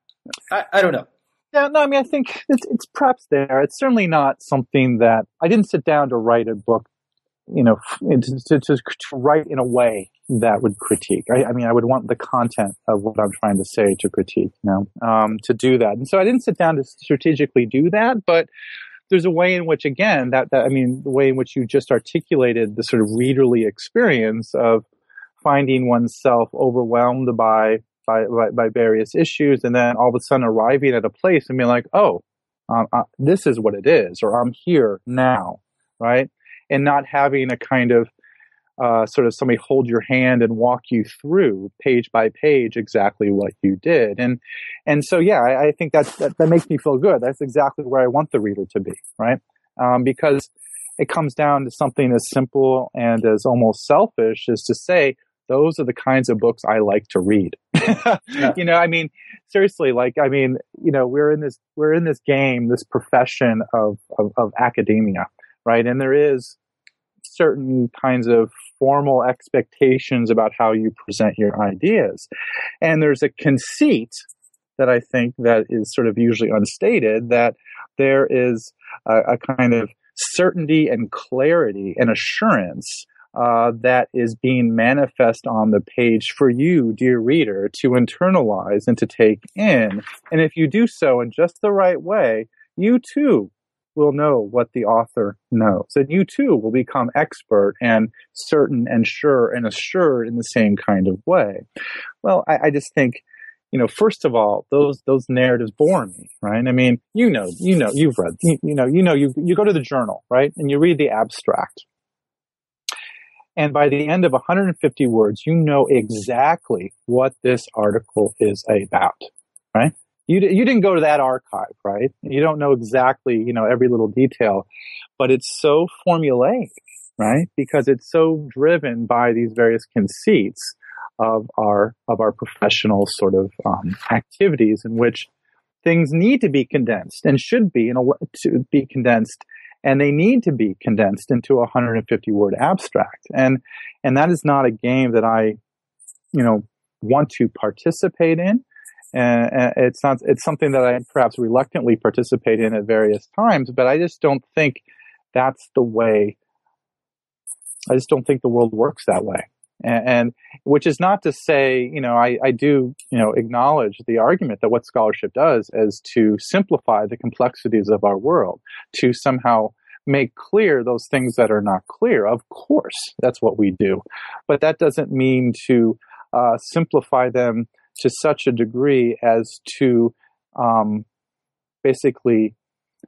I, I don't know. Yeah, no, I mean, I think it's, it's perhaps there. It's certainly not something that I didn't sit down to write a book, you know, to, to, to write in a way that would critique. I, I mean, I would want the content of what I'm trying to say to critique, you know, um, to do that. And so I didn't sit down to strategically do that, but there's a way in which, again, that, that I mean, the way in which you just articulated the sort of readerly experience of finding oneself overwhelmed by by, by, by various issues, and then all of a sudden arriving at a place and being like, oh, um, uh, this is what it is, or I'm here now, right? And not having a kind of uh, sort of somebody hold your hand and walk you through page by page exactly what you did. And and so, yeah, I, I think that, that that makes me feel good. That's exactly where I want the reader to be, right? Um, because it comes down to something as simple and as almost selfish as to say, those are the kinds of books I like to read. Yeah. You know, I mean, seriously, like, I mean, you know, we're in this, we're in this game, this profession of, of, of academia, right? And there is certain kinds of formal expectations about how you present your ideas. And there's a conceit that I think that is sort of usually unstated, that there is a, a kind of certainty and clarity and assurance Uh, that is being manifest on the page for you, dear reader, to internalize and to take in. And if you do so in just the right way, you too will know what the author knows. And you too will become expert and certain and sure and assured in the same kind of way. Well, I, I just think, you know, first of all, those those narratives bore me, right? I mean, you know, you know, you've read, you, you know, you know, you you go to the journal, right, and you read the abstract. And by the end of one hundred fifty words, you know exactly what this article is about, right? You you didn't go to that archive, right? You don't know exactly, you know, every little detail, but it's so formulaic, right? Because it's so driven by these various conceits of our of our professional sort of um, activities, in which things need to be condensed and should be in a, to be condensed. And they need to be condensed into a one hundred fifty word abstract. And, and that is not a game that I, you know, want to participate in. And it's not, it's something that I perhaps reluctantly participate in at various times, but I just don't think that's the way, I just don't think the world works that way. And, and which is not to say, you know, I, I do, you know, acknowledge the argument that what scholarship does is to simplify the complexities of our world, to somehow make clear those things that are not clear. Of course, that's what we do. But that doesn't mean to uh, simplify them to such a degree as to um, basically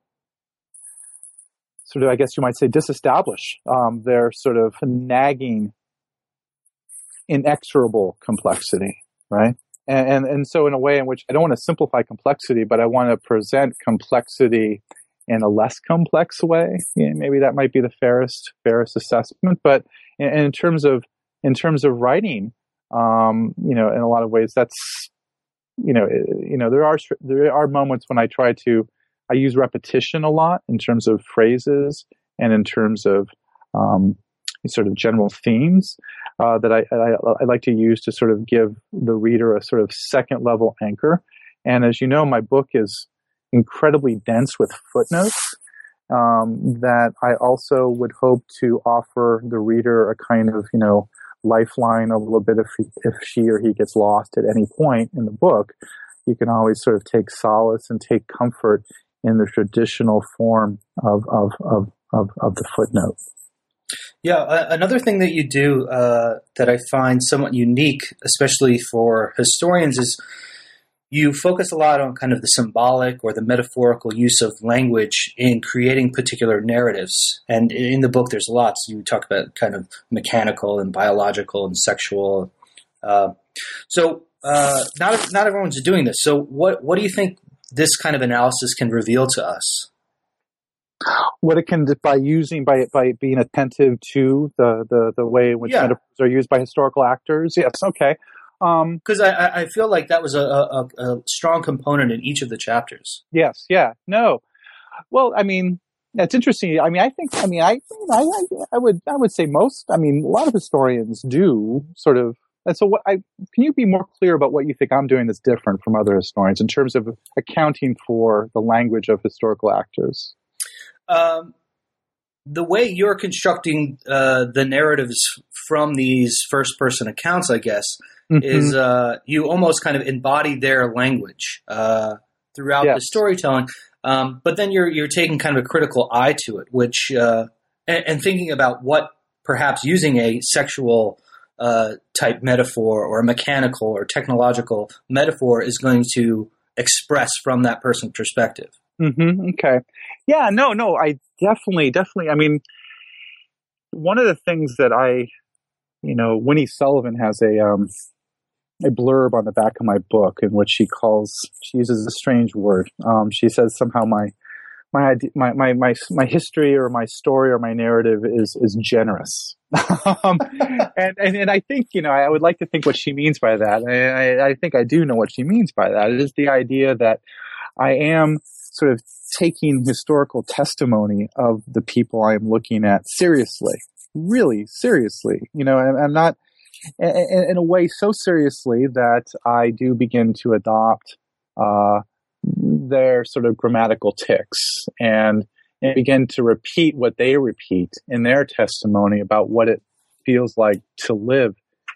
sort of, I guess you might say, disestablish um, their sort of nagging inexorable complexity, right? And, and and so in a way in which I don't want to simplify complexity, but I want to present complexity in a less complex way. Yeah, maybe that might be the fairest fairest assessment. But in, in terms of in terms of writing, um, you know, in a lot of ways, that's you know, you know, there are there are moments when I try to I use repetition a lot in terms of phrases and in terms of um, sort of general themes uh, that I, I, I like to use to sort of give the reader a sort of second level anchor. And as you know, my book is incredibly dense with footnotes um, that I also would hope to offer the reader a kind of, you know, lifeline a little bit if he, if she or he gets lost at any point in the book. You can always sort of take solace and take comfort in the traditional form of of of of, of the footnote. Yeah, uh, another thing that you do uh, that I find somewhat unique, especially for historians, is you focus a lot on kind of the symbolic or the metaphorical use of language in creating particular narratives. And in the book, there's lots. You talk about kind of mechanical and biological and sexual. Uh, so uh, not not everyone's doing this. So what what do you think this kind of analysis can reveal to us? What it can do by using by by being attentive to the the, the way in which Yeah. metaphors are used by historical actors. Yes, okay. Um, Because I, I I feel like that was a, a, a strong component in each of the chapters. yes, yeah, no. Well, I mean, that's interesting. I mean, I think, I mean, I, I, I would, I would say most. I mean, a lot of historians do sort of. And so, what I can you be more clear about what you think I'm doing that's different from other historians in terms of accounting for the language of historical actors? Um, the way you're constructing uh, the narratives from these first-person accounts, I guess, mm-hmm. is uh, you almost kind of embody their language uh, throughout yes. the storytelling. Um, but then you're you're taking kind of a critical eye to it, which uh, and, and thinking about what perhaps using a sexual uh, type metaphor or a mechanical or technological metaphor is going to express from that person's perspective. Mm-hmm. Okay. Yeah. No. No. I definitely, definitely. I mean, one of the things that I, you know, Winnie Sullivan has a um, a blurb on the back of my book in which she calls, she uses a strange word. Um, she says somehow my, my, my, my, my, my history or my story or my narrative is, is generous. um, and, and, and I think, you know, I would like to think what she means by that. I, I, I think I do know what she means by that. It is the idea that I am sort of taking historical testimony of the people I am looking at seriously, really seriously. You know, I'm, I'm not, in a way so seriously that I do begin to adopt uh, their sort of grammatical tics and, and begin to repeat what they repeat in their testimony about what it feels like to live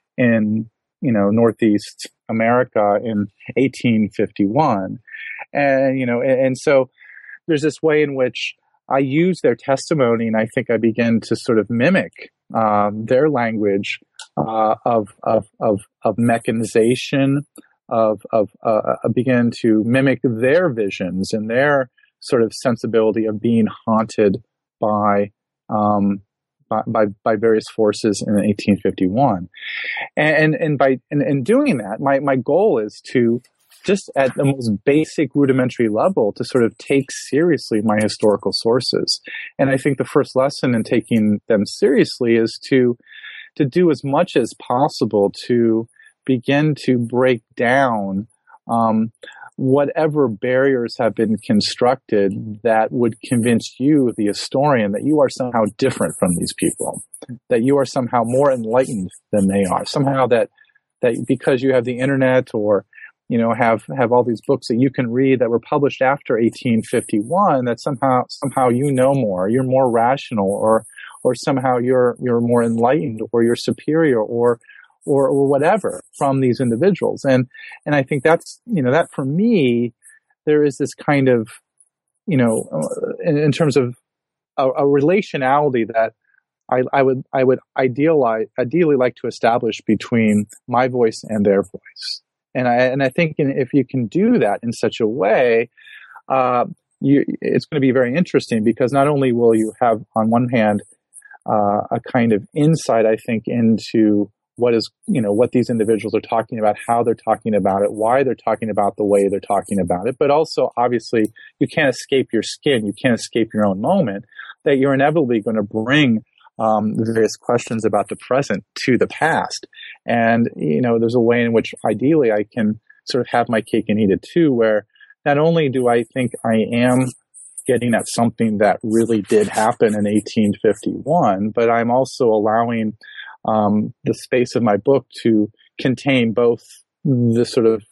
in, you know, Northeast America in eighteen fifty-one. And, you know, and, and so there's this way in which I use their testimony and I think I begin to sort of mimic um, their language Uh, of, of, of, of mechanization, of, of, uh, begin to mimic their visions and their sort of sensibility of being haunted by, um, by, by, by various forces in eighteen fifty-one. And, and, and by, in, in doing that, my, my goal is to just at the most basic rudimentary level to sort of take seriously my historical sources. And I think the first lesson in taking them seriously is to to do as much as possible to begin to break down um, whatever barriers have been constructed that would convince you, the historian, that you are somehow different from these people, that you are somehow more enlightened than they are, somehow that that because you have the internet or you know have have all these books that you can read that were published after eighteen fifty-one, that somehow somehow you know more, you're more rational, or or somehow you're you're more enlightened, or you're superior, or or or whatever from these individuals. And and I think that's, you know, that for me, there is this kind of, you know, in, in terms of a, a relationality that I, I would I would idealize ideally like to establish between my voice and their voice. And I and I think in, if you can do that in such a way, uh, you, it's going to be very interesting, because not only will you have on one hand Uh, a kind of insight, I think, into what is, you know, what these individuals are talking about, how they're talking about it, why they're talking about the way they're talking about it. But also, obviously, you can't escape your skin. You can't escape your own moment, that you're inevitably going to bring um, the various questions about the present to the past. And, you know, there's a way in which ideally I can sort of have my cake and eat it too, where not only do I think I am getting at something that really did happen in eighteen fifty-one, but I'm also allowing um, the space of my book to contain both the sort of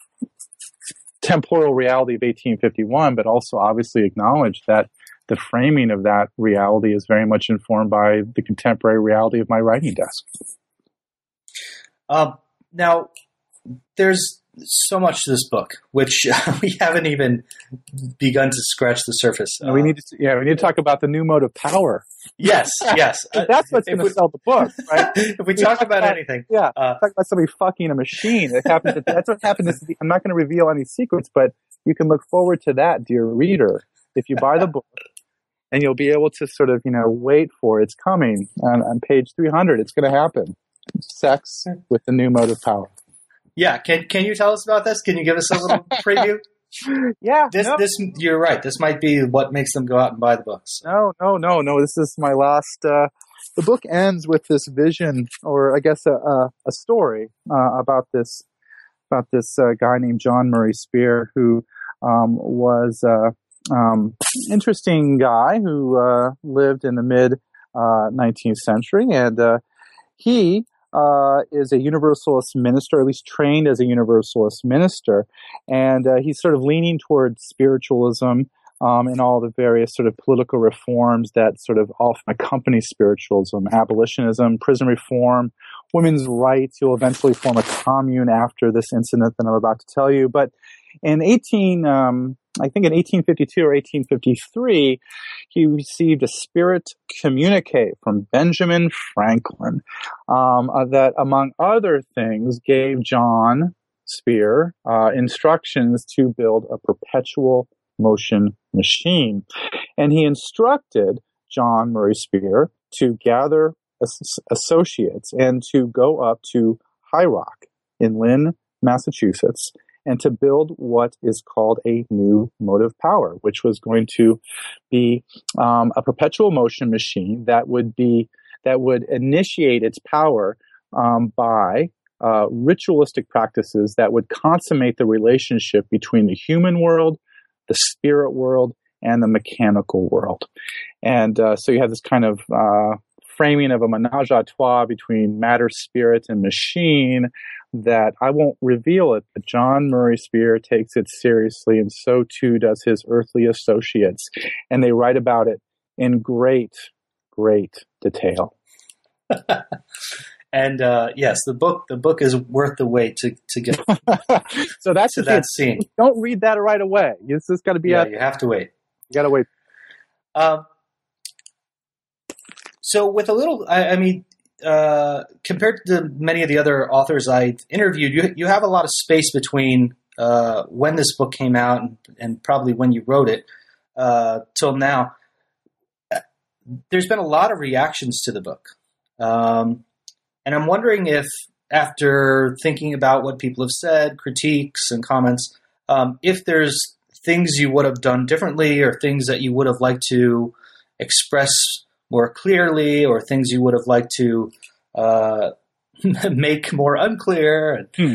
temporal reality of eighteen fifty-one, but also obviously acknowledge that the framing of that reality is very much informed by the contemporary reality of my writing desk. Uh, now, there's so much to this book, which we haven't even begun to scratch the surface. No, we need to, yeah, we need to talk about the new mode of power. Yes, yes. That's what's going to sell the book, right? If we, we talk, talk about, about anything. Yeah, uh, talk about somebody fucking a machine. It happened to, that's what happened. To, I'm not going to reveal any secrets, but you can look forward to that, dear reader, if you buy the book. And you'll be able to sort of, you know, wait for it's coming. On, on page three hundred, it's going to happen. Sex with the new mode of power. Yeah, can can you tell us about this? Can you give us a little preview? yeah, This, no. this, you're right. This might be what makes them go out and buy the books. No, no, no, no. This is my last. Uh, the book ends with this vision, or I guess a a, a story uh, about this about this uh, guy named John Murray Spear, who um, was an uh, um, interesting guy who uh, lived in the mid uh, nineteenth century, and uh, he uh, is a Universalist minister, or at least trained as a Universalist minister, and uh, he's sort of leaning towards spiritualism. Um, and all the various sort of political reforms that sort of often accompany spiritualism, abolitionism, prison reform, women's rights. He'll eventually form a commune after this incident that I'm about to tell you. But in eighteen, um, I think in eighteen fifty-two or eighteen fifty-three, he received a spirit communique from Benjamin Franklin um, uh, that, among other things, gave John Spear uh, instructions to build a perpetual motion machine. And he instructed John Murray Spear to gather as- associates and to go up to High Rock in Lynn, Massachusetts, and to build what is called a new motive power, which was going to be um, a perpetual motion machine that would be that would initiate its power um, by uh, ritualistic practices that would consummate the relationship between the human world, the spirit world, and the mechanical world. And uh, so you have this kind of uh, framing of a menage a trois between matter, spirit, and machine that I won't reveal it, but John Murray Spear takes it seriously, and so too does his earthly associates. And they write about it in great, great detail. And uh, yes, the book the book is worth the wait to, to get so that's to that scene. Don't read that right away. This is got to be. Yeah, a, you have to wait. You got to wait. Um, so with a little, I, I mean, uh, compared to many of the other authors I've interviewed, you you have a lot of space between uh, when this book came out and, and probably when you wrote it uh, till now. There's been a lot of reactions to the book. Um, And I'm wondering if, after thinking about what people have said, critiques and comments, um, if there's things you would have done differently or things that you would have liked to express more clearly or things you would have liked to uh, make more unclear. Hmm.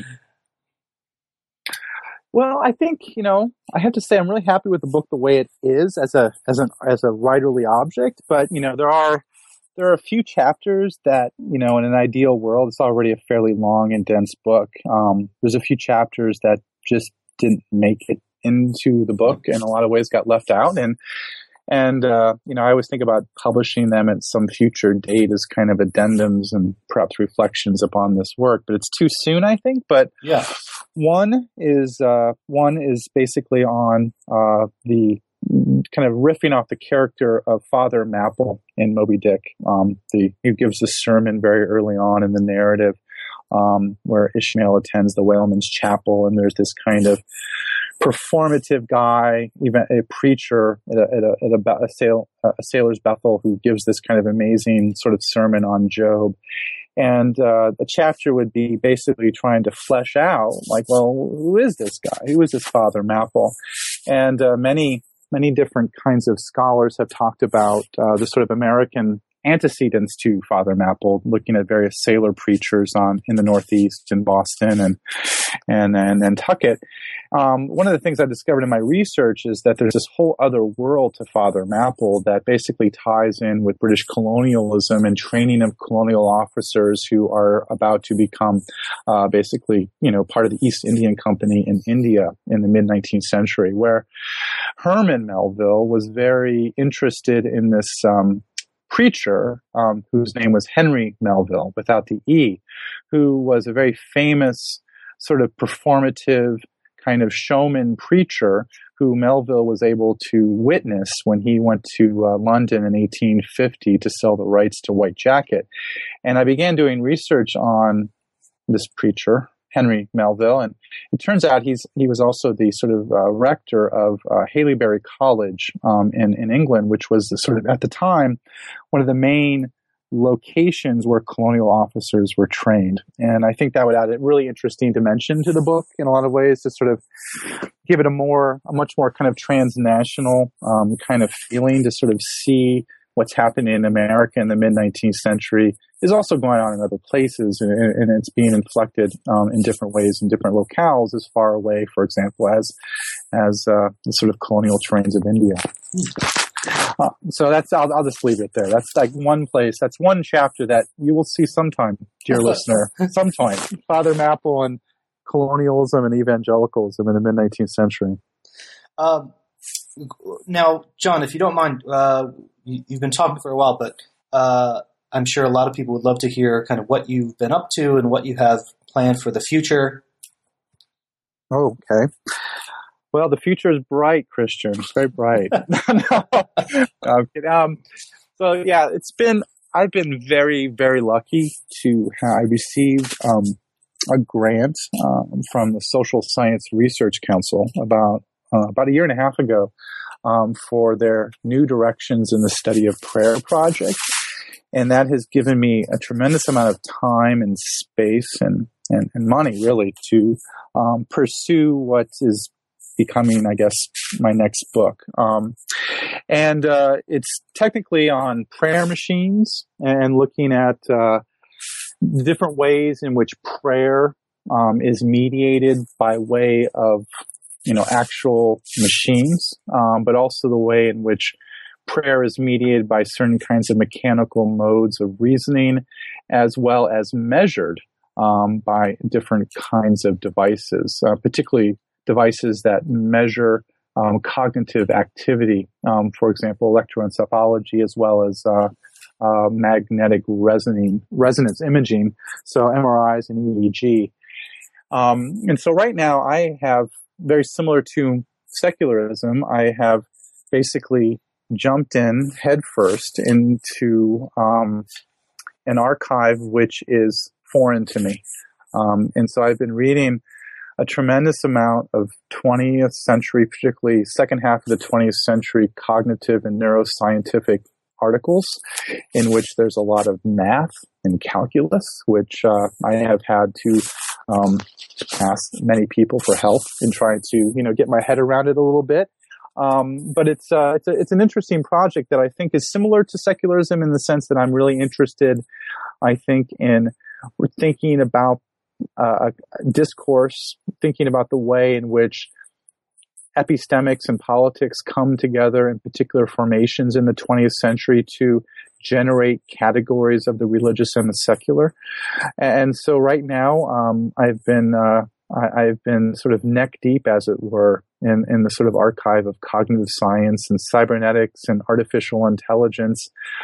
Well, I think, you know, I have to say I'm really happy with the book the way it is as a as an as a writerly object, but you know, there are There are a few chapters that, you know, in an ideal world, it's already a fairly long and dense book. Um, there's a few chapters that just didn't make it into the book and in a lot of ways got left out. And, and, uh, you know, I always think about publishing them at some future date as kind of addendums and perhaps reflections upon this work, but it's too soon, I think. But yeah, one is, uh, one is basically on, uh, the, kind of riffing off the character of Father Mapple in Moby Dick. Um, the, he gives a sermon very early on in the narrative um, where Ishmael attends the whaleman's chapel, and there's this kind of performative guy, even a preacher at a, at a, at a, a, sail, a sailor's Bethel, who gives this kind of amazing sort of sermon on Job. And uh, the chapter would be basically trying to flesh out, like, well, who is this guy? Who is this Father Mapple? And uh, many Many different kinds of scholars have talked about uh, the sort of American antecedents to Father Mapple, looking at various sailor preachers on in the Northeast, in Boston and and and Nantucket. Um, one of the things I discovered in my research is that there's this whole other world to Father Mapple that basically ties in with British colonialism and training of colonial officers who are about to become uh, basically, you know, part of the East Indian Company in India in the mid nineteenth century, where Herman Melville was very interested in this um, preacher um, whose name was Henry Melville, without the E, who was a very famous sort of performative kind of showman preacher who Melville was able to witness when he went to uh, London in eighteen fifty to sell the rights to White Jacket. And I began doing research on this preacher, Henry Melville, and it turns out he's he was also the sort of uh, rector of uh, Haileybury College um, in, in England, which was the sort of, at the time, one of the main locations where colonial officers were trained. And I think that would add a really interesting dimension to the book in a lot of ways, to sort of give it a more, a much more kind of transnational um, kind of feeling, to sort of see what's happening in America in the mid-nineteenth century is also going on in other places, and, and it's being inflected um, in different ways in different locales as far away, for example, as as uh, the sort of colonial terrains of India. Uh, so that's I'll, I'll just leave it there. That's like one place. That's one chapter that you will see sometime, dear listener. Sometime, Father Mapple and colonialism and evangelicalism in the mid nineteenth century. Um, now, John, if you don't mind, uh, you, you've been talking for a while, but uh, I'm sure a lot of people would love to hear kind of what you've been up to and what you have planned for the future. Oh, okay. Well, the future is bright, Christian. It's very bright. no, no, um, so yeah, it's been, I've been very, very lucky to have, I received um, a grant um, from the Social Science Research Council about, uh, about a year and a half ago um, for their New Directions in the Study of Prayer project. And that has given me a tremendous amount of time and space and, and, and money, really, to um, pursue what is becoming, I guess, my next book. Um, and uh, it's technically on prayer machines and looking at uh, different ways in which prayer um, is mediated by way of, you know, actual machines, um, but also the way in which prayer is mediated by certain kinds of mechanical modes of reasoning, as well as measured um, by different kinds of devices, uh, particularly devices that measure um, cognitive activity, um, for example, electroencephalogy, as well as uh, uh, magnetic resonating, resonance imaging, so M R Is and E E G. Um, and so right now I have, very similar to secularism, I have basically jumped in headfirst into um, an archive which is foreign to me. Um, and so I've been reading a tremendous amount of twentieth century, particularly second half of the twentieth century, cognitive and neuroscientific articles in which there's a lot of math and calculus, which uh, I have had to um, ask many people for help in trying to, you know, get my head around it a little bit. Um, but it's uh, it's a, it's an interesting project that I think is similar to secularism in the sense that I'm really interested, I think, in thinking about Uh, discourse, thinking about the way in which epistemics and politics come together in particular formations in the twentieth century to generate categories of the religious and the secular. And so right now, um, I've been uh, I, I've been sort of neck deep, as it were, in, in the sort of archive of cognitive science and cybernetics and artificial intelligence,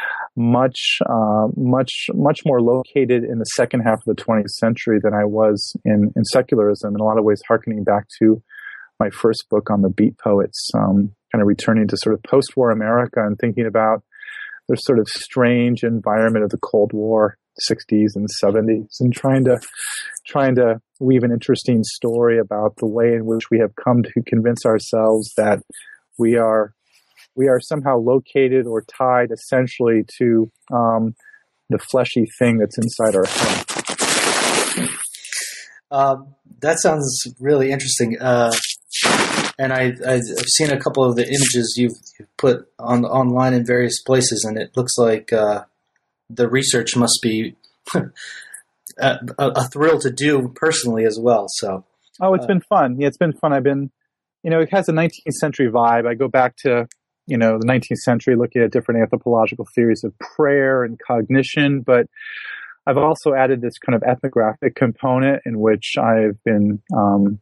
much, uh, much, much more located in the second half of the twentieth century than I was in, in secularism, in a lot of ways hearkening back to my first book on the Beat Poets, um, kind of returning to sort of post-war America and thinking about the sort of strange environment of the Cold War, sixties and seventies, and trying to, trying to weave an interesting story about the way in which we have come to convince ourselves that we are we are somehow located or tied essentially to um, the fleshy thing that's inside our head. Um, that sounds really interesting. Uh, and I, I've seen a couple of the images you've, you've put on online in various places, and it looks like uh, the research must be a, a thrill to do personally as well. So, oh, it's uh, been fun. Yeah, it's been fun. I've been, you know, it has a nineteenth century vibe. I go back to, you know, the nineteenth century, looking at different anthropological theories of prayer and cognition, but I've also added this kind of ethnographic component in which I've been um,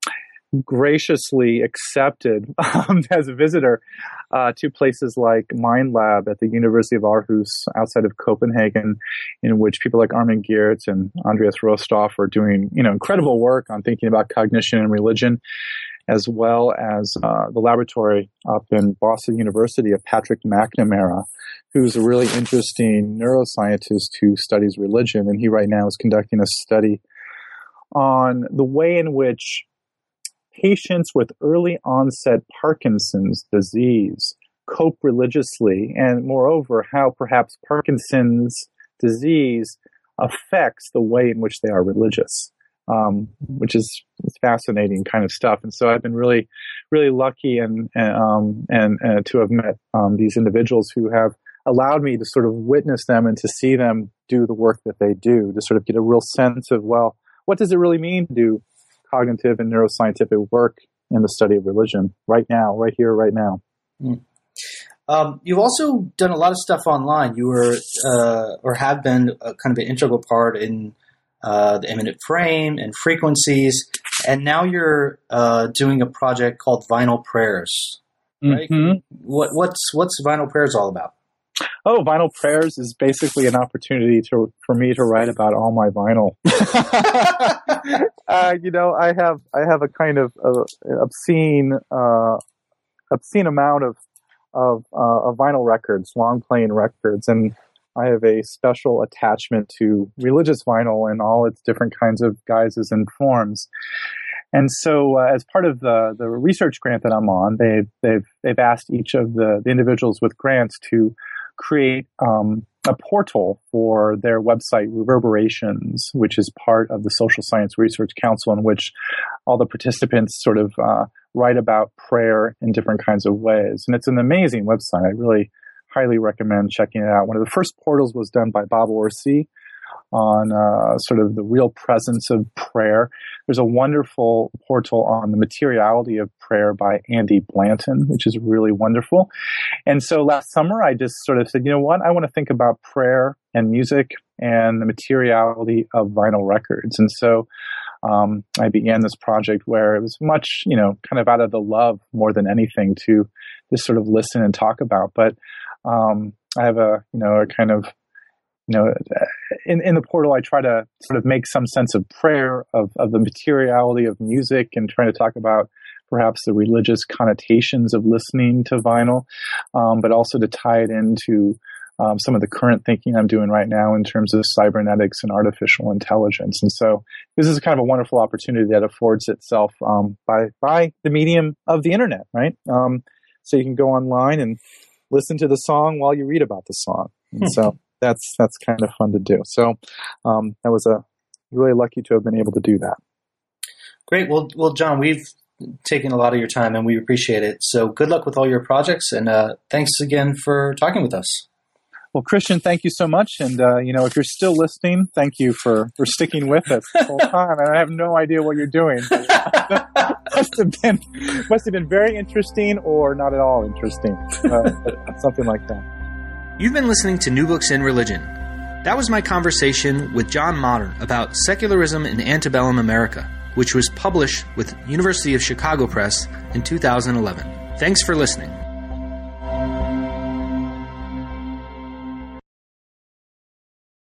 graciously accepted um, as a visitor uh, to places like Mind Lab at the University of Aarhus outside of Copenhagen, in which people like Armin Geertz and Andreas Rostoff are doing, you know, incredible work on thinking about cognition and religion, as well as uh, the laboratory up in Boston University of Patrick McNamara, who's a really interesting neuroscientist who studies religion. And he right now is conducting a study on the way in which patients with early onset Parkinson's disease cope religiously, and moreover, how perhaps Parkinson's disease affects the way in which they are religious, um, which is fascinating kind of stuff. And so I've been really, really lucky and and um, and, and to have met um, these individuals who have allowed me to sort of witness them and to see them do the work that they do, to sort of get a real sense of, well, what does it really mean to do cognitive and neuroscientific work in the study of religion right now, right here, right now? Mm. Um, you've also done a lot of stuff online. You were, uh, or have been, a, kind of an integral part in uh, the Immanent Frame and Frequencies, and now you're uh, doing a project called Vinyl Prayers. Right? Mm-hmm. What, what's what's Vinyl Prayers all about? Oh, Vinyl Prayers is basically an opportunity to for me to write about all my vinyl. uh, you know, I have I have a kind of uh, obscene uh, obscene amount of of, uh, of vinyl records, long playing records, and I have a special attachment to religious vinyl in all its different kinds of guises and forms. And so, uh, as part of the, the research grant that I'm on, they've they've they've asked each of the, the individuals with grants to create um, a portal for their website, Reverberations, which is part of the Social Science Research Council, in which all the participants sort of uh, write about prayer in different kinds of ways. And it's an amazing website. I really highly recommend checking it out. One of the first portals was done by Bob Orsi on uh, sort of the real presence of prayer. There's a wonderful portal on the materiality of prayer by Andy Blanton, which is really wonderful. And so last summer, I just sort of said, you know what, I want to think about prayer and music and the materiality of vinyl records. And so um, I began this project where it was much, you know, kind of out of the love more than anything to just sort of listen and talk about. But um, I have a, you know, a kind of You know, in, in the portal, I try to sort of make some sense of prayer, of, of the materiality of music, and trying to talk about perhaps the religious connotations of listening to vinyl, um, but also to tie it into um, some of the current thinking I'm doing right now in terms of cybernetics and artificial intelligence. And so this is kind of a wonderful opportunity that affords itself um, by by the medium of the internet, right? Um, so you can go online and listen to the song while you read about the song. And hmm. so That's that's kind of fun to do. So um, I was uh, really lucky to have been able to do that. Great. Well, well, John, we've taken a lot of your time, and we appreciate it. So good luck with all your projects, and uh, thanks again for talking with us. Well, Christian, thank you so much. And, uh, you know, if you're still listening, thank you for, for sticking with us the whole time. I have no idea what you're doing. must have been, must have been very interesting or not at all interesting. Uh, something like that. You've been listening to New Books in Religion. That was my conversation with John Modern about secularism in antebellum America, which was published with University of Chicago Press in two thousand eleven. Thanks for listening.